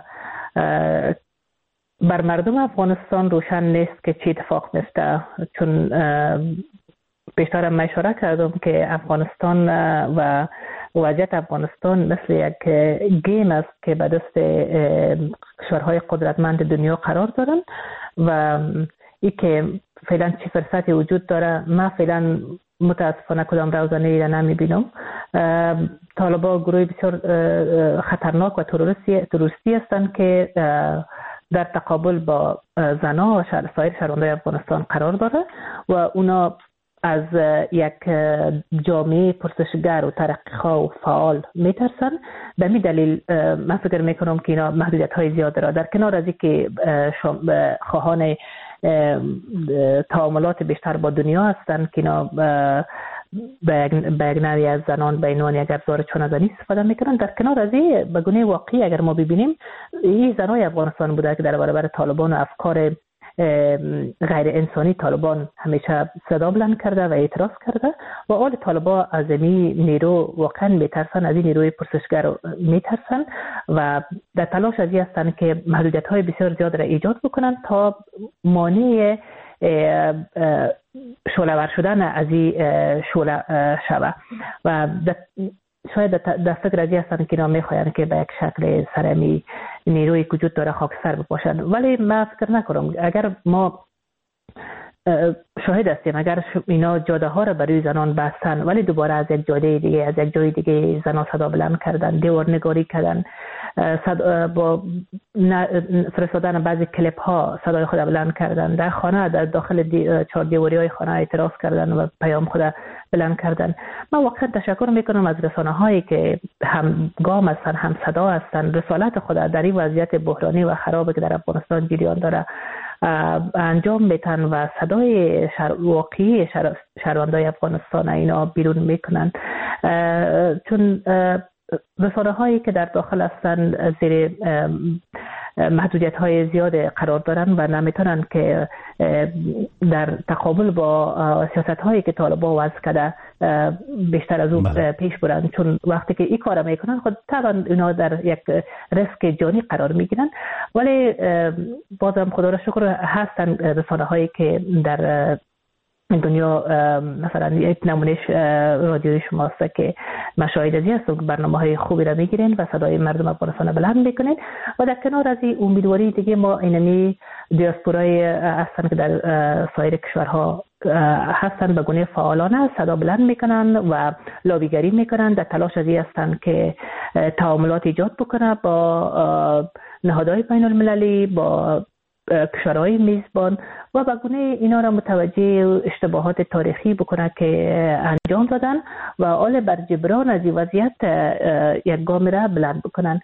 بر مردم افغانستان روشن نیست که چی اتفاق میفته، چون بیشتر من اشاره کردم که افغانستان و وضعیت افغانستان مثل یک گیم است که به دست کشورهای قدرتمند دنیا قرار دارن و ای که فعلا چه فرصتی وجود داره ما فعلا متاسفانه کدام روزانه را نمیبینم. طالبا گروه بسیار خطرناک و تروریستی هستند که در تقابل با زنان و سایر شهروندان افغانستان قرار داره و اونا از یک جامعه پرسشگر و ترقیخواه و فعال میترسن. به می دلیل من فکر میکنم که اینا محدودیت های زیاد داره، در کنار از اینکه خواهان تعاملات بیشتر با دنیا هستن که اینا به یک نوعی از زنان به عنوان یک ابزار چانه‌زنی استفاده میکنن. در کنار از این به گونه واقعی اگر ما ببینیم این زنای افغانستان بوده که در برابر طالبان و افکار غیر انسانی طالبان همیشه صدا بلند کرده و اعتراض کرده و آل طالبان از این نیرو واقعا میترسن، از این نیروی پرسشگر میترسن و در تلاش از این هستند که محدودیت های بسیار زیاد را ایجاد بکنن تا مانع شعله‌ور شدن از این شعله شوه و شاید در فکر از این هستند که اینا میخواهند که به یک شکل سرمی نیروی وجود داره خاکستر بپاشند. ولی من فکر نکنم اگر ما شاهد هستیم اگر اینا جاده ها را برای زنان بستن ولی دوباره از یک جاده دیگه از یک جای دیگه زنان صدا بلند کردن، دیوار نگاری کردن، با فرستادن بعضی کلیپ ها صدای خود بلند کردن، در خانه در داخل دی چهار دیواری های خانه اعتراض کردن و پیام خود بلند کردن. من واقعا تشکر میکنم از رسانه هایی که هم گام هستن هم صدا هستن، رسالت خود در این وضعیت بحرانی و خرابی که در افغانستان جریان داره انجام میتن و صدای شر... واقعی شر... شهروندای افغانستان اینا بیرون میکنن، چون رسانه هایی که در داخل هستن زیر محدودیت های زیاد قرار دارن و نمیتونن که در تقابل با سیاست هایی که طالبان وضع کرده بیشتر از اون بله. پیش برن، چون وقتی که این کار میکنن خود طبعا اینا در یک ریسک جانی قرار میگیرن. ولی بازم خدا را شکر هستن رسانه هایی که در دنیا مثلا یک نمونهش رادیوی شماست که مشاهد ازی هست و برنامه های خوبی را میگیرین و صدای مردم افغانستان بلند میکنین و در کنار از این امیدواری دیگه ما اینمی دیاسپورای هستن که در سایر کشورها هستن به گونه فعالانه صدا بلند میکنن و لابیگری میکنن، در تلاش از این هستن که تعاملات ایجاد بکنه با نهادهای بین المللی، با کشورهای میزبان و به گونه اینا را متوجه اشتباهات تاریخی بکنه که انجام دادن و آل بر جبران از این وضعیت یک گام را بلند بکنن.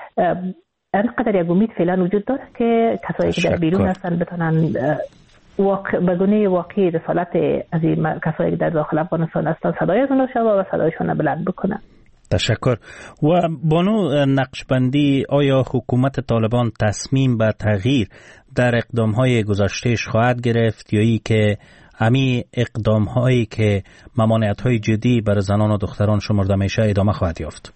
انقدر یک امید فعلا وجود داره که کسایی که در بیرون هستن بتونن واقع به گونه واقعی رسالت از این کسایی که در داخل افغانستان هستن صدای اونها شوه و صدایشون بلند بکنن. تشکر. و بانو نقشبندی، آیا حکومت طالبان تصمیم به تغییر در اقدامهای گذشتهش خواهد گرفت یا ای که امی اقدامهایی که ممانعت‌های جدی بر زنان و دختران شمرده میشه ادامه خواهد یافت؟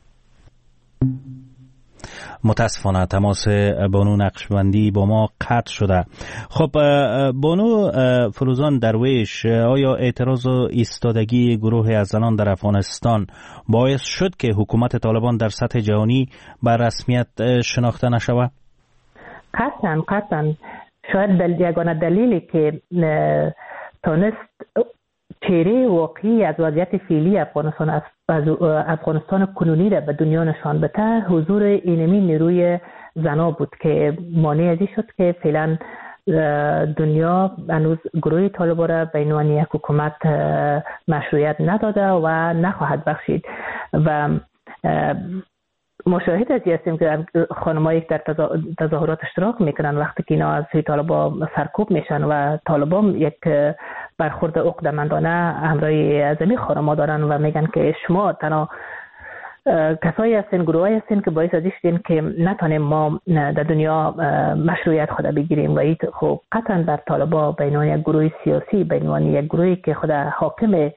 متاسفانه تماس بانو نقشبندی با ما قطع شده. خب بانو فروزان درویش، آیا اعتراض و ایستادگی گروه از زنان در افغانستان باعث شد که حکومت طالبان در سطح جهانی بر رسمیت شناخته نشود؟ قطعا قطعا شاید دل یگانه دلیلی که تونست چهره واقعی از وضعیت فعلی افغانستان از افغانستان کنونی را به دنیا نشان بده حضور اینمی نیروی زنا بود که مانع ازی شد که فعلا دنیا هنوز گروه طالبان را به عنوان یک حکومت مشروعیت نداده و نخواهد بخشید و مشاهد ازی هستیم که خانمایی که در تظاهرات اشتراک میکنن وقتی که اینا از سوی طالبان سرکوب میشن و طالبان یک برخورد عقده‌مندانه همراه از این خانم‌ها دارن و میگن که شما تنها کسایی هستین، گروهایی هستین که باعث ازی شدین که نتونیم ما در دنیا مشروعیت خود بگیریم و این خب قطعا در طالبان به عنوان یک گروه سیاسی، به عنوان یک گروهی که خود حاکم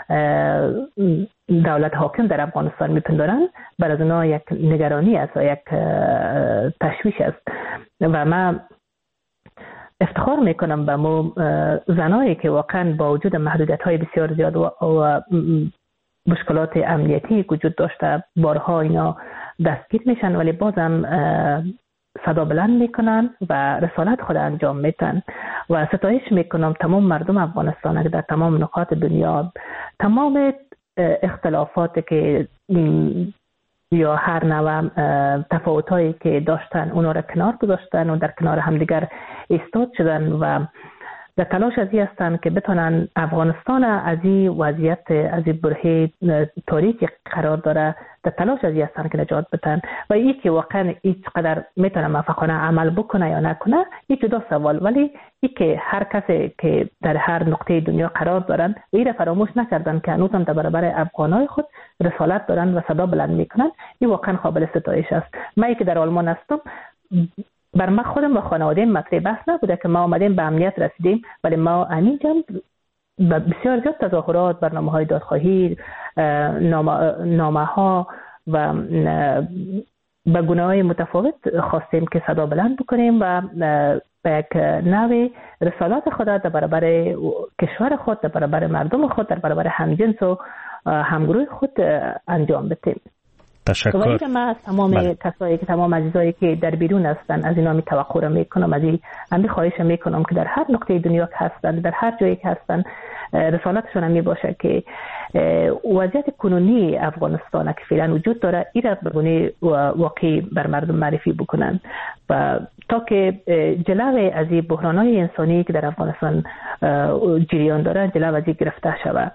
دولت حاکم در افغانستان میپندارن بر از اونا یک نگرانی است و یک تشویش است و من افتخار میکنم به مو زنایی که واقعا با وجود محدودیت های بسیار زیاد و, و مشکلات امنیتی وجود داشته بارها اینا دستگیر میشن ولی بازم صدا بلند میکنن و رسالت خود انجام میتن و ستایش میکنم تمام مردم افغانستان که در تمام نقاط دنیا تمام اختلافاتی که یا هر نوع تفاوتایی که داشتن اونا را کنار گذاشتن و در کنار همدیگر ایستاد شدن و در تلاش ازی هستن که بتونن افغانستان از این وضعیت از این برهه تاریکی قرار داره در تلاش از هستند که نجات بدن و این که واقعا این چقدر میتونه موفقانه عمل بکنه یا نکنه این جدا سوال، ولی این که هر کسی که در هر نقطه دنیا قرار دارن این را فراموش نکردن که هنوز هم در برابر افغانای خود رسالت دارن و صدا بلند میکنن، این واقعا قابل ستایش است. من که در آلمان هستم بر ما خودم و خانواده مطرح بحث نبوده که ما آمدیم به امنیت رسیدیم، ولی ما همینجا بسیار زیاد تظاهرات، برنامه‌های دادخواهی، نامه ها و به گونه‌های متفاوت خواستیم که صدا بلند بکنیم و به یک نوع رسالات خود در برابر کشور خود، در برابر مردم خود، در برابر همجنس و همگروه خود انجام بدیم. تشکر. و من از تمام بله. کسایی که تمام عزیزایی که در بیرون هستن از اینا می توقع را میکنم، از این همین خواهش میکنم که در هر نقطه دنیا که هستن، در هر جایی که هستن، رسالتشون می باشه که وضعیت کنونی افغانستان که فعلا وجود داره این را به گونه واقعی بر مردم معرفی بکنن و تا که جلوی از این بحران‌های انسانی که در افغانستان جریان داره جلو از این گرفته شود.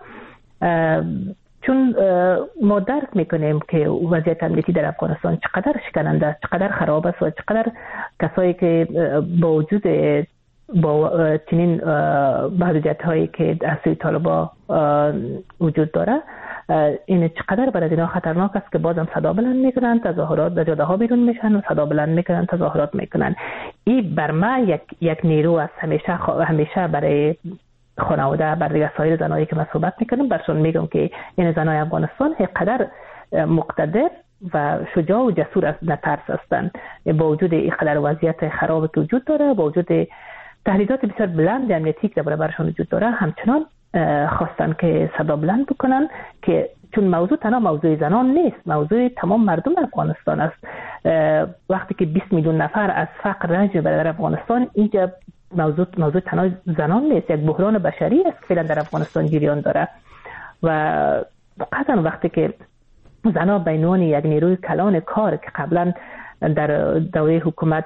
چون ما درک میکنیم که وضعیت امنیتی در افغانستان چقدر شکننده است، چقدر خراب است و چقدر کسایی که با وجود با چنین محدودیت هایی که از سوی طالبان وجود داره این چقدر برای اینا خطرناک است که بازم صدا بلند میکنن، تظاهرات در جاده ها بیرون میشن و صدا بلند میکنن، تظاهرات میکنن. این بر ما یک یک نیرو است همیشه همیشه برای خانواده، برای سایر زنایی که من صحبت میکنم برشون میگم که این زنای افغانستان اینقدر مقتدر و شجاع و جسور است، نترس هستند با وجود اینقدر وضعیت خرابی که وجود داره، با وجود تهدیدات بسیار بلند امنیتی که در برابرشون وجود داره، همچنان خواستن که صدا بلند بکنن که چون موضوع تنها موضوع زنان نیست، موضوع تمام مردم افغانستان است. وقتی که بیست میلیون نفر از فقر رنج بر افغانستان، اینجا موضوع موضوع تنها زنان نیست، یک بحران بشری است که فعلا در افغانستان جریان داره و قطعا وقتی که زنان به عنوان یک نیروی کلان کار که قبلا در دوره حکومت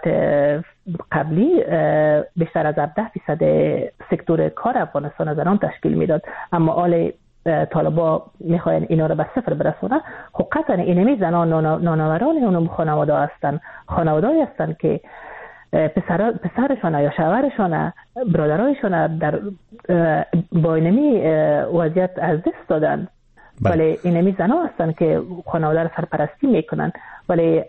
قبلی بیشتر از هفده درصد سکتور کار افغانستان زنان تشکیل میداد، اما آل طالبان میخواین اینا رو به صفر برسونه، خب قطعا اینمی زنان نانآوران اونم خانواده هستن، خانواده‌ای هستن که پسر پسرشون یا شوهرشون برادرایشون در با اینمی وضعیت از دست دادن، ولی اینمی زنان هستن که خانواده رو سرپرستی میکنن، ولی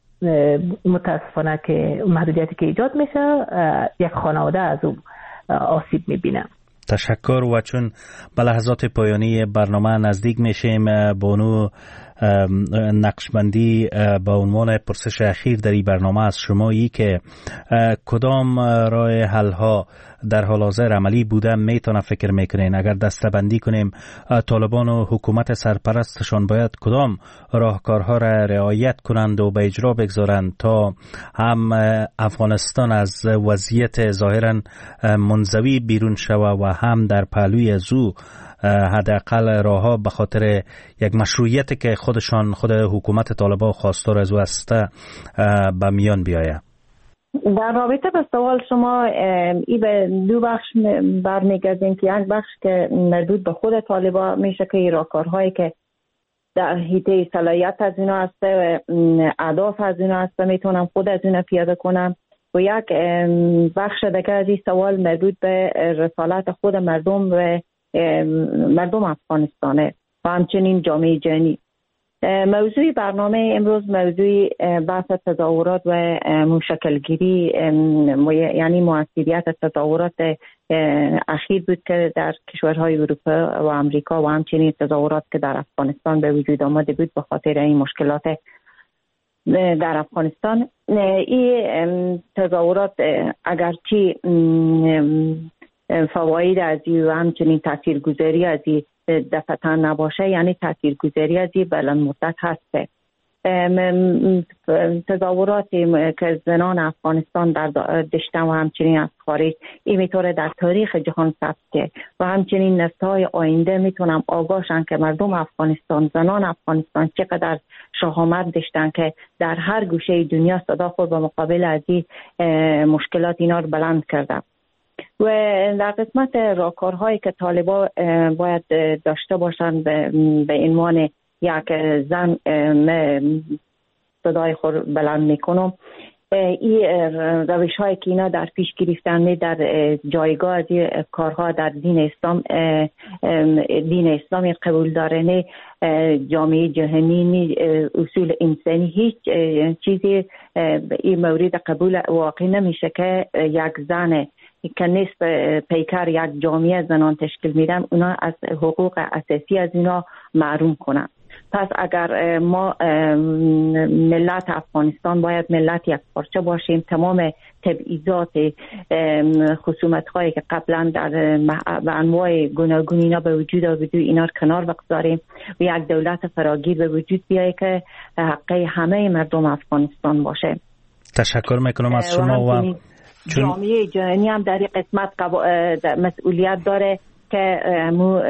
متاسفانه که محدودیتی که ایجاد میشه یک خانواده از اون آسیب میبینه. تشکر. و چون به لحظات پایانی برنامه نزدیک میشیم، بانو نقشبندی با عنوان پرسش اخیر در این برنامه از شما ای که کدام راه حل ها در حال حاضر عملی بوده میتونه فکر میکنین اگر دسته‌بندی کنیم طالبان و حکومت سرپرستشان باید کدام راهکارها را رعایت کنند و به اجرا بگذارند تا هم افغانستان از وضعیت ظاهرا منزوی بیرون شود و هم در پهلوی زو حداقل راهها به خاطر یک مشروعیتی که خودشان خود حکومت طالبان خواستار از او است به میان بیاید؟ در رابطه با سوال شما ای به دو بخش برمیگردیم که یک بخش که مربوط به خود طالبان میشه که راهکارهایی که در حیطه صلاحیت از اینا هست و اهداف از اینا هست میتونم خود از اینا پیاده کنم، و یک بخش دیگه از این سوال مربوط به رسالت خود مردم و مردم افغانستانه و همچنین جامعه جهانی. موضوع برنامه امروز موضوع بحث تظاهرات و مشکلگیری یعنی مؤثریت تظاهرات اخیر بود که در کشورهای اروپا و امریکا و همچنین تظاهرات که در افغانستان به وجود آمده بود به خاطر این مشکلات در افغانستان. این تظاهرات اگرچه فواید از این و همچنین تاثیرگذاری از این دفعتا نباشه، یعنی تاثیرگذاری از این بلند مدت هسته. تظاهراتی که زنان افغانستان در دشتن و همچنین از خارج این میتونه در تاریخ جهان ثبت و همچنین نسل‌های آینده میتونم آگاهشن که مردم افغانستان، زنان افغانستان چقدر شهامت داشتن که در هر گوشه دنیا صدا خود به مقابل از این مشکلات اینا رو بلند کردن. و در قسمت راهکارهایی که طالبان باید داشته باشند به عنوان یک زن صدای خود بلند میکنم. این روش هایی که اینا در پیش گرفتن در جایگاه از کارها در دین اسلام دین اسلامی قبول دارن، جامعه جهانی اصول انسانی هیچ چیزی این مورد قبول واقع نمیشه که یک زن که نصف پیکر یک جامعه زنان تشکیل میدن اونا از حقوق اساسی از اینا محروم کنن. پس اگر ما ملت افغانستان باید ملت یک پارچه باشیم، تمام تبعیضات خصومت هایی که قبلا در به انواع گوناگون اینا به وجود آمده اینا رو کنار بگذاریم و یک دولت فراگیر به وجود بیاید که حقه همه مردم افغانستان باشه. تشکر میکنم از شما. و چون جامعه جهانی هم در این قسمت مسئولیت داره که مو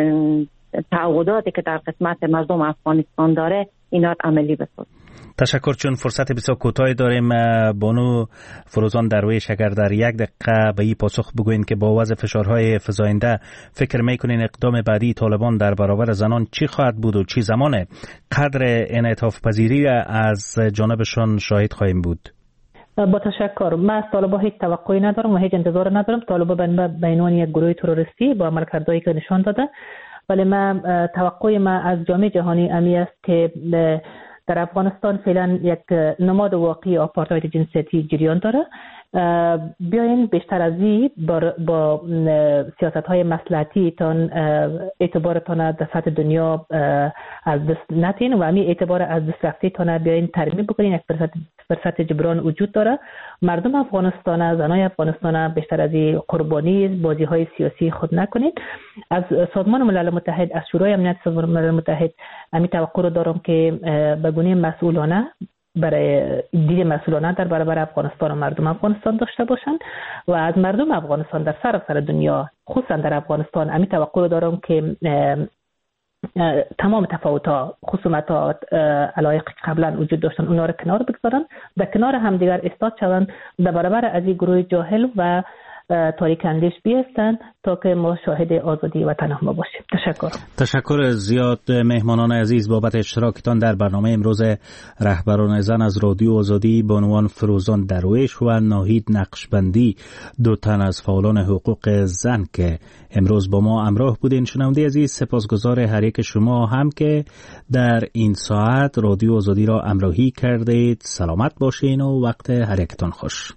تعهداتی که در قسمت مردم افغانستان داره اینا عملی بسازه. تشکر. چون فرصت بسیار کوتاهی داریم، بانو فروزان درویش اگر در یک دقیقه به این پاسخ بگوین که با وضع فشارهای فزاینده فکر میکنین اقدام بعدی طالبان در برابر زنان چی خواهد بود و چی زمانه قدر انعطاف پذیری از جانبشان شاهد خواهیم بود؟ با تشکر. من از طالبان هیچ توقعی ندارم و هیچ انتظار ندارم. طالبان به عنوان یک گروه تروریستی با عملکردهایی که نشان داده، ولی من توقع من از جامعه جهانی امی است که در افغانستان فعلا یک نماد واقعی آپارتاید جنسیتی جریان داره. بیاین بیشتر از این با, با سیاست های مصلحتی تان اعتبارتان در سطح دنیا از دست نتین و همین اعتبار از دست رفته تان بیاین ترمیم بکنین. یک فرصت فرصت جبران وجود داره. مردم افغانستان، زنای افغانستان بیشتر از این قربانی بازی های سیاسی خود نکنید. از سازمان ملل متحد، از شورای امنیت سازمان ملل متحد همین توقع رو دارم که به گونه مسئولانه برای دید مسئولانه در برابر افغانستان و مردم افغانستان داشته باشند و از مردم افغانستان در سراسر دنیا خصوصا در افغانستان همین توقع رو دارم که تمام تفاوت‌ها، خصومت‌ها، علایق که قبلا وجود داشتن اونا رو کنار بگذارن، در کنار همدیگر ایستاد شوند، در برابر از این گروه جاهل و تاریک اندیش بیستن تا که ما شاهد آزادی وطن ما باشیم. تشکر. تشکر زیاد مهمانان عزیز بابت اشتراکتان در برنامه امروز رهبران زن از رادیو آزادی، بانوان فروزان درویش و ناهید نقشبندی، دو تن از فعالان حقوق زن که امروز با ما همراه بودین. شنونده عزیز، سپاسگزار هر یک شما هم که در این ساعت رادیو آزادی را همراهی کردید. سلامت باشین و وقت هر یکتان خوش.